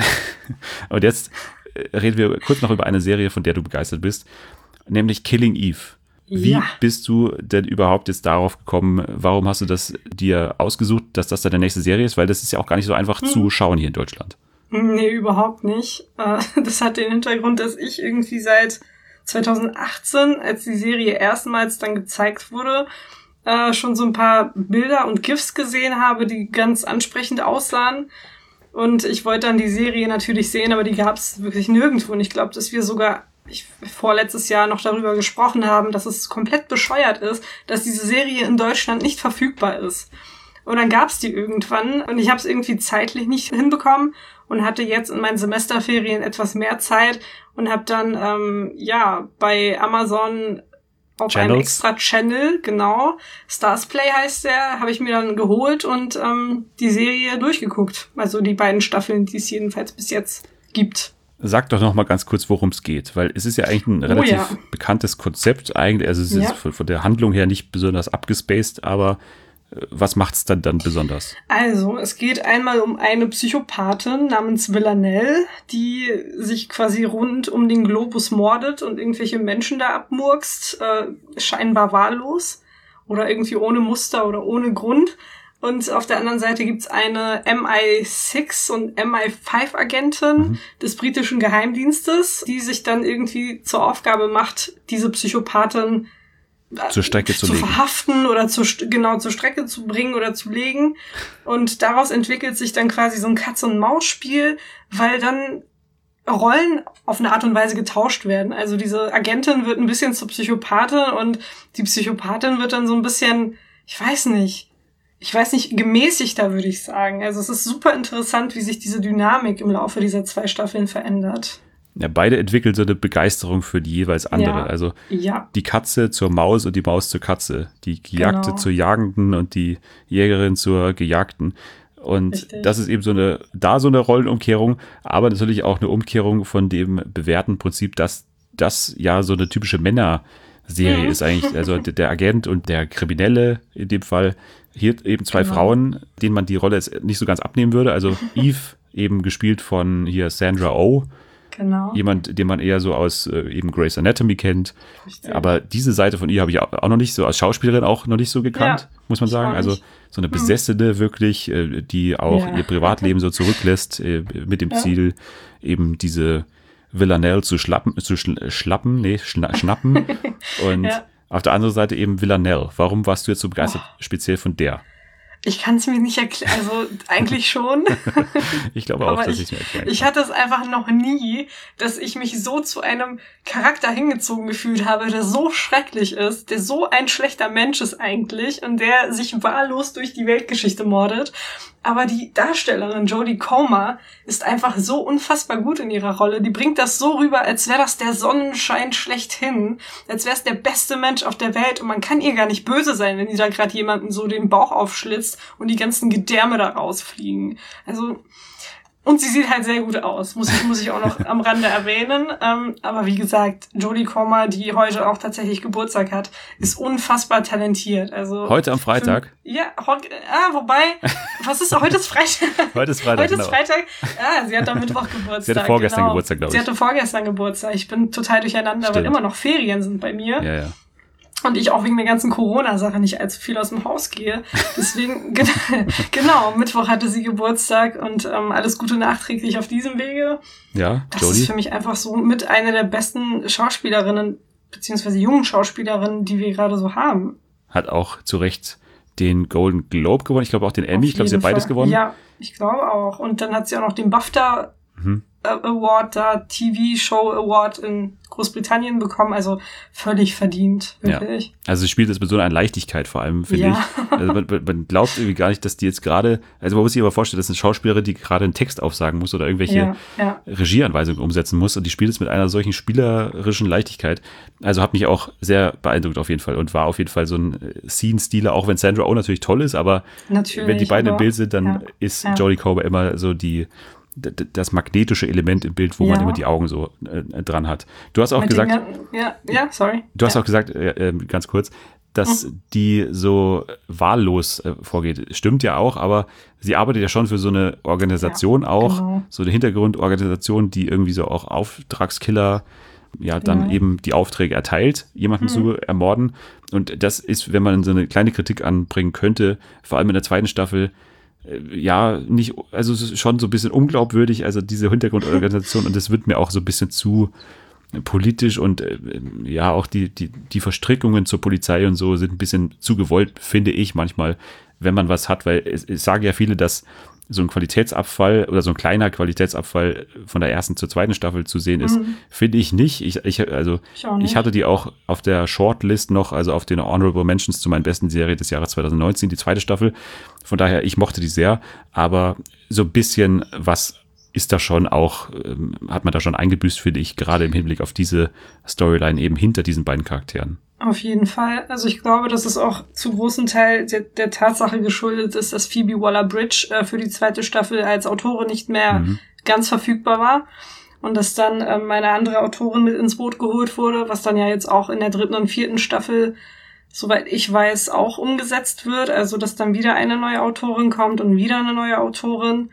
und jetzt äh, reden wir kurz noch über eine Serie, von der du begeistert bist, nämlich Killing Eve. Wie Ja. bist du denn überhaupt jetzt darauf gekommen? Warum hast du das dir ausgesucht, dass das deine nächste Serie ist? Weil das ist ja auch gar nicht so einfach Hm. zu schauen hier in Deutschland. Nee, überhaupt nicht. Äh, Das hat den Hintergrund, dass ich irgendwie seit zweitausendachtzehn, als die Serie erstmals dann gezeigt wurde, äh, schon so ein paar Bilder und GIFs gesehen habe, die ganz ansprechend aussahen. Und ich wollte dann die Serie natürlich sehen, aber die gab es wirklich nirgendwo. Und ich glaube, dass wir sogar ich, vorletztes Jahr noch darüber gesprochen haben, dass es komplett bescheuert ist, dass diese Serie in Deutschland nicht verfügbar ist. Und dann gab's die irgendwann und ich habe es irgendwie zeitlich nicht hinbekommen und hatte jetzt in meinen Semesterferien etwas mehr Zeit und habe dann ähm, ja bei Amazon auf einem Channels. extra Channel, genau, Starsplay heißt der, habe ich mir dann geholt und ähm, die Serie durchgeguckt. Also die beiden Staffeln, die es jedenfalls bis jetzt gibt. Sag doch noch mal ganz kurz, worum es geht, weil es ist ja eigentlich ein Oh relativ ja. bekanntes Konzept eigentlich, also es Ja. ist von, von der Handlung her nicht besonders abgespaced, aber äh, was macht's dann dann besonders? Also, es geht einmal um eine Psychopathin namens Villanelle, die sich quasi rund um den Globus mordet und irgendwelche Menschen da abmurkst, äh, scheinbar wahllos oder irgendwie ohne Muster oder ohne Grund. Und auf der anderen Seite gibt's eine M I sechs und M I fünf Agentin Mhm. des britischen Geheimdienstes, die sich dann irgendwie zur Aufgabe macht, diese Psychopathin Zur Strecke zu zu legen. verhaften oder zu, st- genau zur Strecke zu bringen oder zu legen. Und daraus entwickelt sich dann quasi so ein Katz-und-Maus-Spiel, weil dann Rollen auf eine Art und Weise getauscht werden. Also diese Agentin wird ein bisschen zur Psychopathin und die Psychopathin wird dann so ein bisschen, ich weiß nicht, ich weiß nicht, gemäßigter, würde ich sagen. Also es ist super interessant, wie sich diese Dynamik im Laufe dieser zwei Staffeln verändert. Ja, beide entwickeln so eine Begeisterung für die jeweils andere. Ja. Also Ja, die Katze zur Maus und die Maus zur Katze. Die Gejagte Genau. zur Jagenden und die Jägerin zur Gejagten. Und Richtig. das ist eben so eine, da so eine Rollenumkehrung, aber natürlich auch eine Umkehrung von dem bewährten Prinzip, dass das ja so eine typische Männerserie Mhm. ist eigentlich. Also der der Agent und der Kriminelle in dem Fall. Hier eben zwei Genau. Frauen, denen man die Rolle jetzt nicht so ganz abnehmen würde. Also Eve, eben gespielt von hier Sandra Oh. genau. Jemand, den man eher so aus äh, eben Grey's Anatomy kennt. Richtig. Aber diese Seite von ihr habe ich auch auch noch nicht so, als Schauspielerin auch noch nicht so gekannt, Ja, muss man ich sagen. auch Also nicht. so eine Besessene wirklich, äh, die auch Ja. ihr Privatleben so zurücklässt, äh, mit dem Ja. Ziel, eben diese Villanelle zu schlappen, zu schl schlappen, nee, schna schnappen. Und Ja. auf der anderen Seite eben Villanelle. Warum warst du jetzt so begeistert, speziell von der? Ich kann es mir nicht erklären, also eigentlich schon. Ich glaube auch, Aber dass ich, ich mir erklären ich kann. hatte es einfach noch nie, dass ich mich so zu einem Charakter hingezogen gefühlt habe, der so schrecklich ist, der so ein schlechter Mensch ist eigentlich und der sich wahllos durch die Weltgeschichte mordet. Aber die Darstellerin Jodie Comer ist einfach so unfassbar gut in ihrer Rolle. Die bringt das so rüber, als wäre das der Sonnenschein schlechthin. Als wäre es der beste Mensch auf der Welt. Und man kann ihr gar nicht böse sein, wenn die da gerade jemanden so den Bauch aufschlitzt und die ganzen Gedärme da rausfliegen. Also, und sie sieht halt sehr gut aus, muss ich, muss ich auch noch am Rande erwähnen. Ähm, aber wie gesagt, Jodie Comer, die heute auch tatsächlich Geburtstag hat, ist unfassbar talentiert. Also Heute am Freitag? Für, ja, ho- ah, wobei, was ist, heute ist Freitag. Heute ist Freitag, Heute ist genau. Freitag. Ah, sie hat am Mittwoch Geburtstag. Sie hatte vorgestern genau. Geburtstag, glaube Sie ich. hatte vorgestern Geburtstag. Ich bin total durcheinander, weil Stimmt. immer noch Ferien sind bei mir. Ja, ja. Und ich auch wegen der ganzen Corona-Sache nicht allzu viel aus dem Haus gehe. Deswegen, genau, Mittwoch hatte sie Geburtstag und ähm, alles Gute nachträglich auf diesem Wege. Ja, das Jodie. ist für mich einfach so mit einer der besten Schauspielerinnen, beziehungsweise jungen Schauspielerinnen, die wir gerade so haben. Hat auch zu Recht den Golden Globe gewonnen. Ich glaube auch den Emmy. Auf Ich glaube, sie hat jeden beides Fall. gewonnen. Ja, ich glaube auch. Und dann hat sie auch noch den BAFTA Mhm. Award, da T V-Show Award in Großbritannien bekommen. Also völlig verdient, wirklich. Ja. Also sie spielt das mit so einer Leichtigkeit vor allem, finde Ja. ich. Also man, man glaubt irgendwie gar nicht, dass die jetzt gerade, also man muss sich aber vorstellen, das ist eine Schauspielerin, die gerade einen Text aufsagen muss oder irgendwelche Ja, ja. Regieanweisungen umsetzen muss und die spielt es mit einer solchen spielerischen Leichtigkeit. Also hat mich auch sehr beeindruckt auf jeden Fall und war auf jeden Fall so ein Scene-Stealer, auch wenn Sandra Oh natürlich toll ist, aber Natürlich, wenn die beiden im aber- Bild sind, dann ja, ist ja. Jodie Comer immer so die d- d- das magnetische Element im Bild, wo man Ja. immer die Augen so äh, dran hat. Du hast auch Mit gesagt, den ganzen- ja, ja, sorry. Du hast ja. auch gesagt, äh, äh, ganz kurz, dass Mhm. die so wahllos äh, vorgeht. Stimmt ja auch, aber sie arbeitet ja schon für so eine Organisation Ja, auch, genau. so eine Hintergrundorganisation, die irgendwie so auch Auftragskiller, ja, dann Ja. eben die Aufträge erteilt, jemanden Mhm. zu ermorden. Und das ist, wenn man so eine kleine Kritik anbringen könnte, vor allem in der zweiten Staffel, äh, ja, nicht, also es ist schon so ein bisschen unglaubwürdig, also diese Hintergrundorganisation, und das wird mir auch so ein bisschen zu politisch und äh, ja, auch die, die, die Verstrickungen zur Polizei und so sind ein bisschen zu gewollt, finde ich manchmal, wenn man was hat, weil es, es sagen ja viele, dass so ein Qualitätsabfall oder so ein kleiner Qualitätsabfall von der ersten zur zweiten Staffel zu sehen ist, Mhm. finde ich nicht. Ich, ich, also, Ich auch nicht. ich hatte die auch auf der Shortlist noch, also auf den Honorable Mentions zu meinen besten Serie des Jahres zwanzig neunzehn, die zweite Staffel. Von daher, ich mochte die sehr, aber so ein bisschen was ist da schon auch, ähm, hat man da schon eingebüßt, finde ich, gerade im Hinblick auf diese Storyline eben hinter diesen beiden Charakteren. Auf jeden Fall. Also ich glaube, dass es auch zu großen Teil der, der Tatsache geschuldet ist, dass Phoebe Waller-Bridge äh, für die zweite Staffel als Autorin nicht mehr Mhm. ganz verfügbar war. Und dass dann ähm, eine andere Autorin mit ins Boot geholt wurde, was dann ja jetzt auch in der dritten und vierten Staffel, soweit ich weiß, auch umgesetzt wird. Also dass dann wieder eine neue Autorin kommt und wieder eine neue Autorin.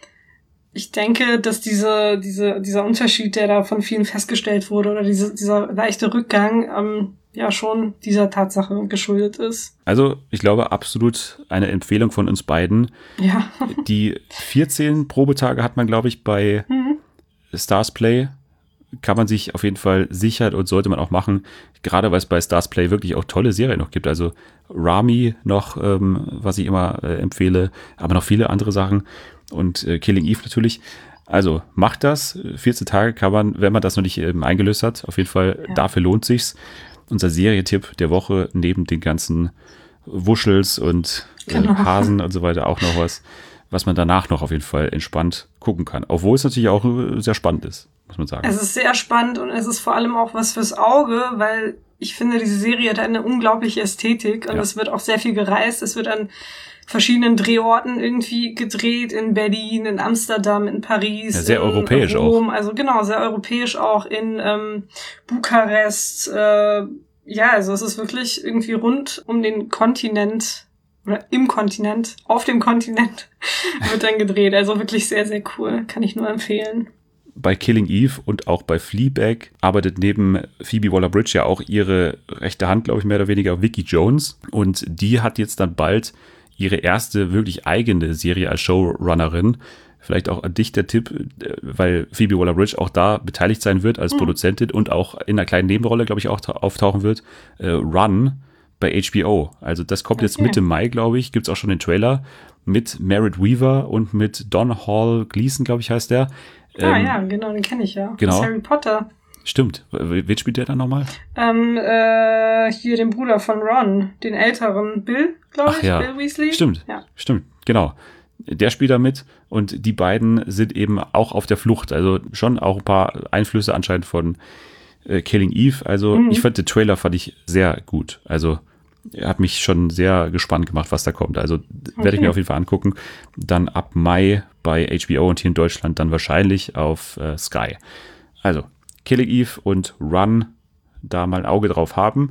Ich denke, dass diese, diese, dieser Unterschied, der da von vielen festgestellt wurde, oder diese, dieser leichte Rückgang, ähm, ja schon dieser Tatsache geschuldet ist. Also, ich glaube, absolut eine Empfehlung von uns beiden. Ja. Die vierzehn Probetage hat man, glaube ich, bei Mhm. Stars Play. Kann man sich auf jeden Fall sichern und sollte man auch machen. Gerade weil es bei Stars Play wirklich auch tolle Serien noch gibt. Also Rami noch, ähm, was ich immer äh, empfehle, aber noch viele andere Sachen. Und äh, Killing Eve natürlich. Also macht das. vierzehn Tage kann man, wenn man das noch nicht ähm, eingelöst hat, auf jeden Fall, Ja. dafür lohnt sich's. Unser Serientipp der Woche neben den ganzen Wuschels und äh, Genau. Hasen und so weiter auch noch was, was man danach noch auf jeden Fall entspannt gucken kann. Obwohl es natürlich auch äh, sehr spannend ist, muss man sagen. Es ist sehr spannend und es ist vor allem auch was fürs Auge, weil ich finde, diese Serie hat eine unglaubliche Ästhetik und Ja. es wird auch sehr viel gereist. Es wird an verschiedenen Drehorten irgendwie gedreht, in Berlin, in Amsterdam, in Paris. Ja, sehr in europäisch Rom. Also genau, sehr europäisch auch, in ähm, Bukarest. Äh, ja, also es ist wirklich irgendwie rund um den Kontinent oder im Kontinent, auf dem Kontinent wird dann gedreht. Also wirklich sehr, sehr cool. Kann ich nur empfehlen. Bei Killing Eve und auch bei Fleabag arbeitet neben Phoebe Waller-Bridge ja auch ihre rechte Hand, glaube ich, mehr oder weniger, Vicky Jones. Und die hat jetzt dann bald ihre erste wirklich eigene Serie als Showrunnerin. Vielleicht auch an dich der Tipp, äh, weil Phoebe Waller-Bridge auch da beteiligt sein wird als Mhm. Produzentin und auch in einer kleinen Nebenrolle, glaube ich, auch ta- auftauchen wird. Äh, Run bei H B O. Also das kommt jetzt Okay. Mitte Mai, glaube ich. Gibt es auch schon den Trailer mit Merritt Weaver und mit Don Hall Gleason, glaube ich, heißt der. Ah Ähm, ja, genau, den kenne ich ja. genau. Aus Harry Potter. Stimmt. W- Wen spielt der dann nochmal? Ähm, äh, hier den Bruder von Ron, den älteren Bill, glaube Ach ich, ja. Bill Weasley. Stimmt. Ja. Stimmt, genau. Der spielt da mit und die beiden sind eben auch auf der Flucht. Also schon auch ein paar Einflüsse anscheinend von äh, Killing Eve. Also Mhm. ich fand den Trailer fand ich sehr gut. Also er hat mich schon sehr gespannt gemacht, was da kommt. Also werde ich Okay. mir auf jeden Fall angucken. Dann ab Mai bei H B O und hier in Deutschland dann wahrscheinlich auf äh, Sky. Also Killing Eve und Run, da mal ein Auge drauf haben.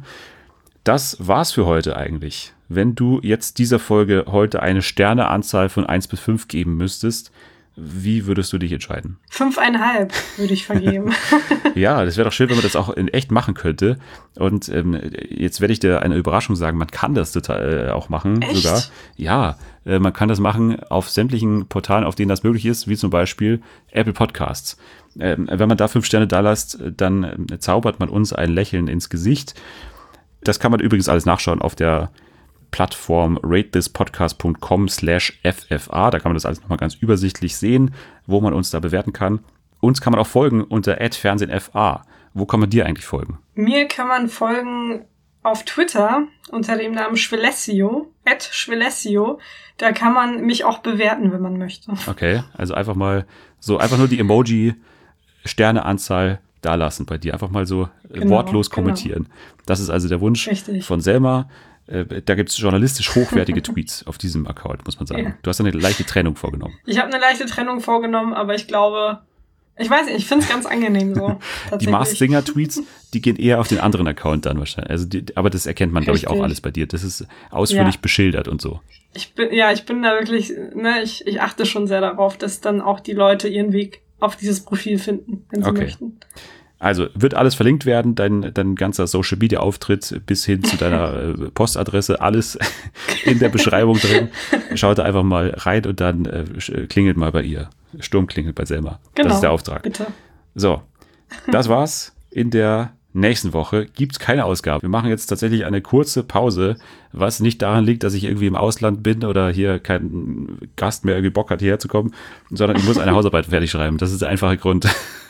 Das war's für heute eigentlich. Wenn du jetzt dieser Folge heute eine Sterneanzahl von eins bis fünf geben müsstest, Wie würdest du dich entscheiden? Fünfeinhalb würde ich vergeben. Ja, das wäre doch schön, wenn man das auch in echt machen könnte. Und ähm, jetzt werde ich dir eine Überraschung sagen, man kann das total äh, auch machen. Echt? Sogar. Ja, äh, man kann das machen auf sämtlichen Portalen, auf denen das möglich ist, wie zum Beispiel Apple Podcasts. Ähm, wenn man da fünf Sterne da lässt, dann äh, zaubert man uns ein Lächeln ins Gesicht. Das kann man übrigens alles nachschauen auf der Plattform ratethispodcast.com slash ffa. Da kann man das alles nochmal ganz übersichtlich sehen, wo man uns da bewerten kann. Uns kann man auch folgen unter at fernsehenfa. Wo kann man dir eigentlich folgen? Mir kann man folgen auf Twitter unter dem Namen Schwelessio, at Schwelessio. Da kann man mich auch bewerten, wenn man möchte. Okay, also einfach mal so, einfach nur die Emoji-Sterneanzahl da lassen bei dir. Einfach mal so Genau, wortlos genau. kommentieren. Das ist also der Wunsch Richtig. von Selma. Äh, Da gibt es journalistisch hochwertige Tweets auf diesem Account, muss man sagen. Ja. Du hast eine leichte Trennung vorgenommen. Ich habe eine leichte Trennung vorgenommen, aber ich glaube, ich weiß nicht, ich finde es ganz angenehm so. Die tatsächlich. Mars Singer Tweets, die gehen eher auf den anderen Account dann wahrscheinlich. Also die, aber das erkennt man, glaube ich, auch Richtig. alles bei dir. Das ist ausführlich Ja. beschildert und so. Ich bin, ja, ich bin da wirklich, ne, ich, ich achte schon sehr darauf, dass dann auch die Leute ihren Weg auf dieses Profil finden, wenn sie Okay. möchten. Also wird alles verlinkt werden, dein, dein ganzer Social Media Auftritt bis hin zu deiner äh, Postadresse, alles in der Beschreibung drin. Schaut da einfach mal rein und dann äh, klingelt mal bei ihr. Sturm klingelt bei Selma. Genau. Das ist der Auftrag. Bitte. So, das war's. In der nächsten Woche gibt's keine Ausgabe. Wir machen jetzt tatsächlich eine kurze Pause, was nicht daran liegt, dass ich irgendwie im Ausland bin oder hier kein Gast mehr irgendwie Bock hat, hierher zu kommen, sondern ich muss eine Hausarbeit fertig schreiben. Das ist der einfache Grund.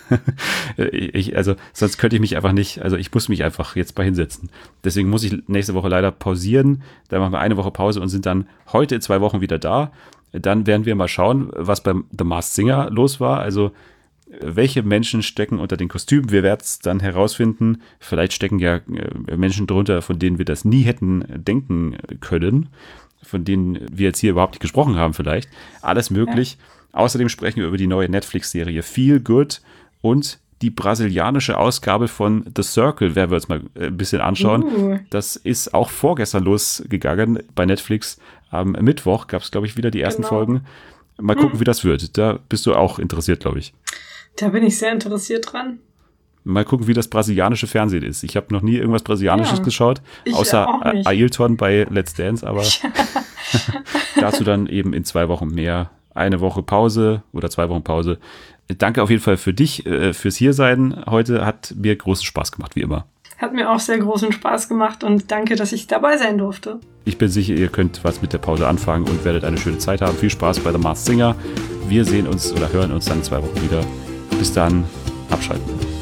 ich, also sonst könnte ich mich einfach nicht, also ich muss mich einfach jetzt mal hinsetzen. Deswegen muss ich nächste Woche leider pausieren. Dann machen wir eine Woche Pause und sind dann heute in zwei Wochen wieder da. Dann werden wir mal schauen, was beim The Masked Singer los war. Also welche Menschen stecken unter den Kostümen. Wir werden es dann herausfinden. Vielleicht stecken ja äh, Menschen drunter, von denen wir das nie hätten denken können, von denen wir jetzt hier überhaupt nicht gesprochen haben vielleicht. Alles möglich. Ja. Außerdem sprechen wir über die neue Netflix-Serie Feel Good und die brasilianische Ausgabe von The Circle werden wir uns mal ein bisschen anschauen. Uh. Das ist auch vorgestern losgegangen bei Netflix. Am Mittwoch gab es, glaube ich, wieder die ersten Genau. Folgen. Mal gucken, hm. wie das wird. Da bist du auch interessiert, glaube ich. Da bin ich sehr interessiert dran. Mal gucken, wie das brasilianische Fernsehen ist. Ich habe noch nie irgendwas Brasilianisches Ja, geschaut, ich außer auch nicht. Ailton bei Let's Dance, aber dazu dann eben in zwei Wochen mehr. Eine Woche Pause oder zwei Wochen Pause. Danke auf jeden Fall für dich, äh, fürs Hiersein heute. Hat mir großen Spaß gemacht, wie immer. Hat mir auch sehr großen Spaß gemacht und danke, dass ich dabei sein durfte. Ich bin sicher, ihr könnt was mit der Pause anfangen und werdet eine schöne Zeit haben. Viel Spaß bei The Masked Singer. Wir sehen uns oder hören uns dann in zwei Wochen wieder. Bis dann, abschalten.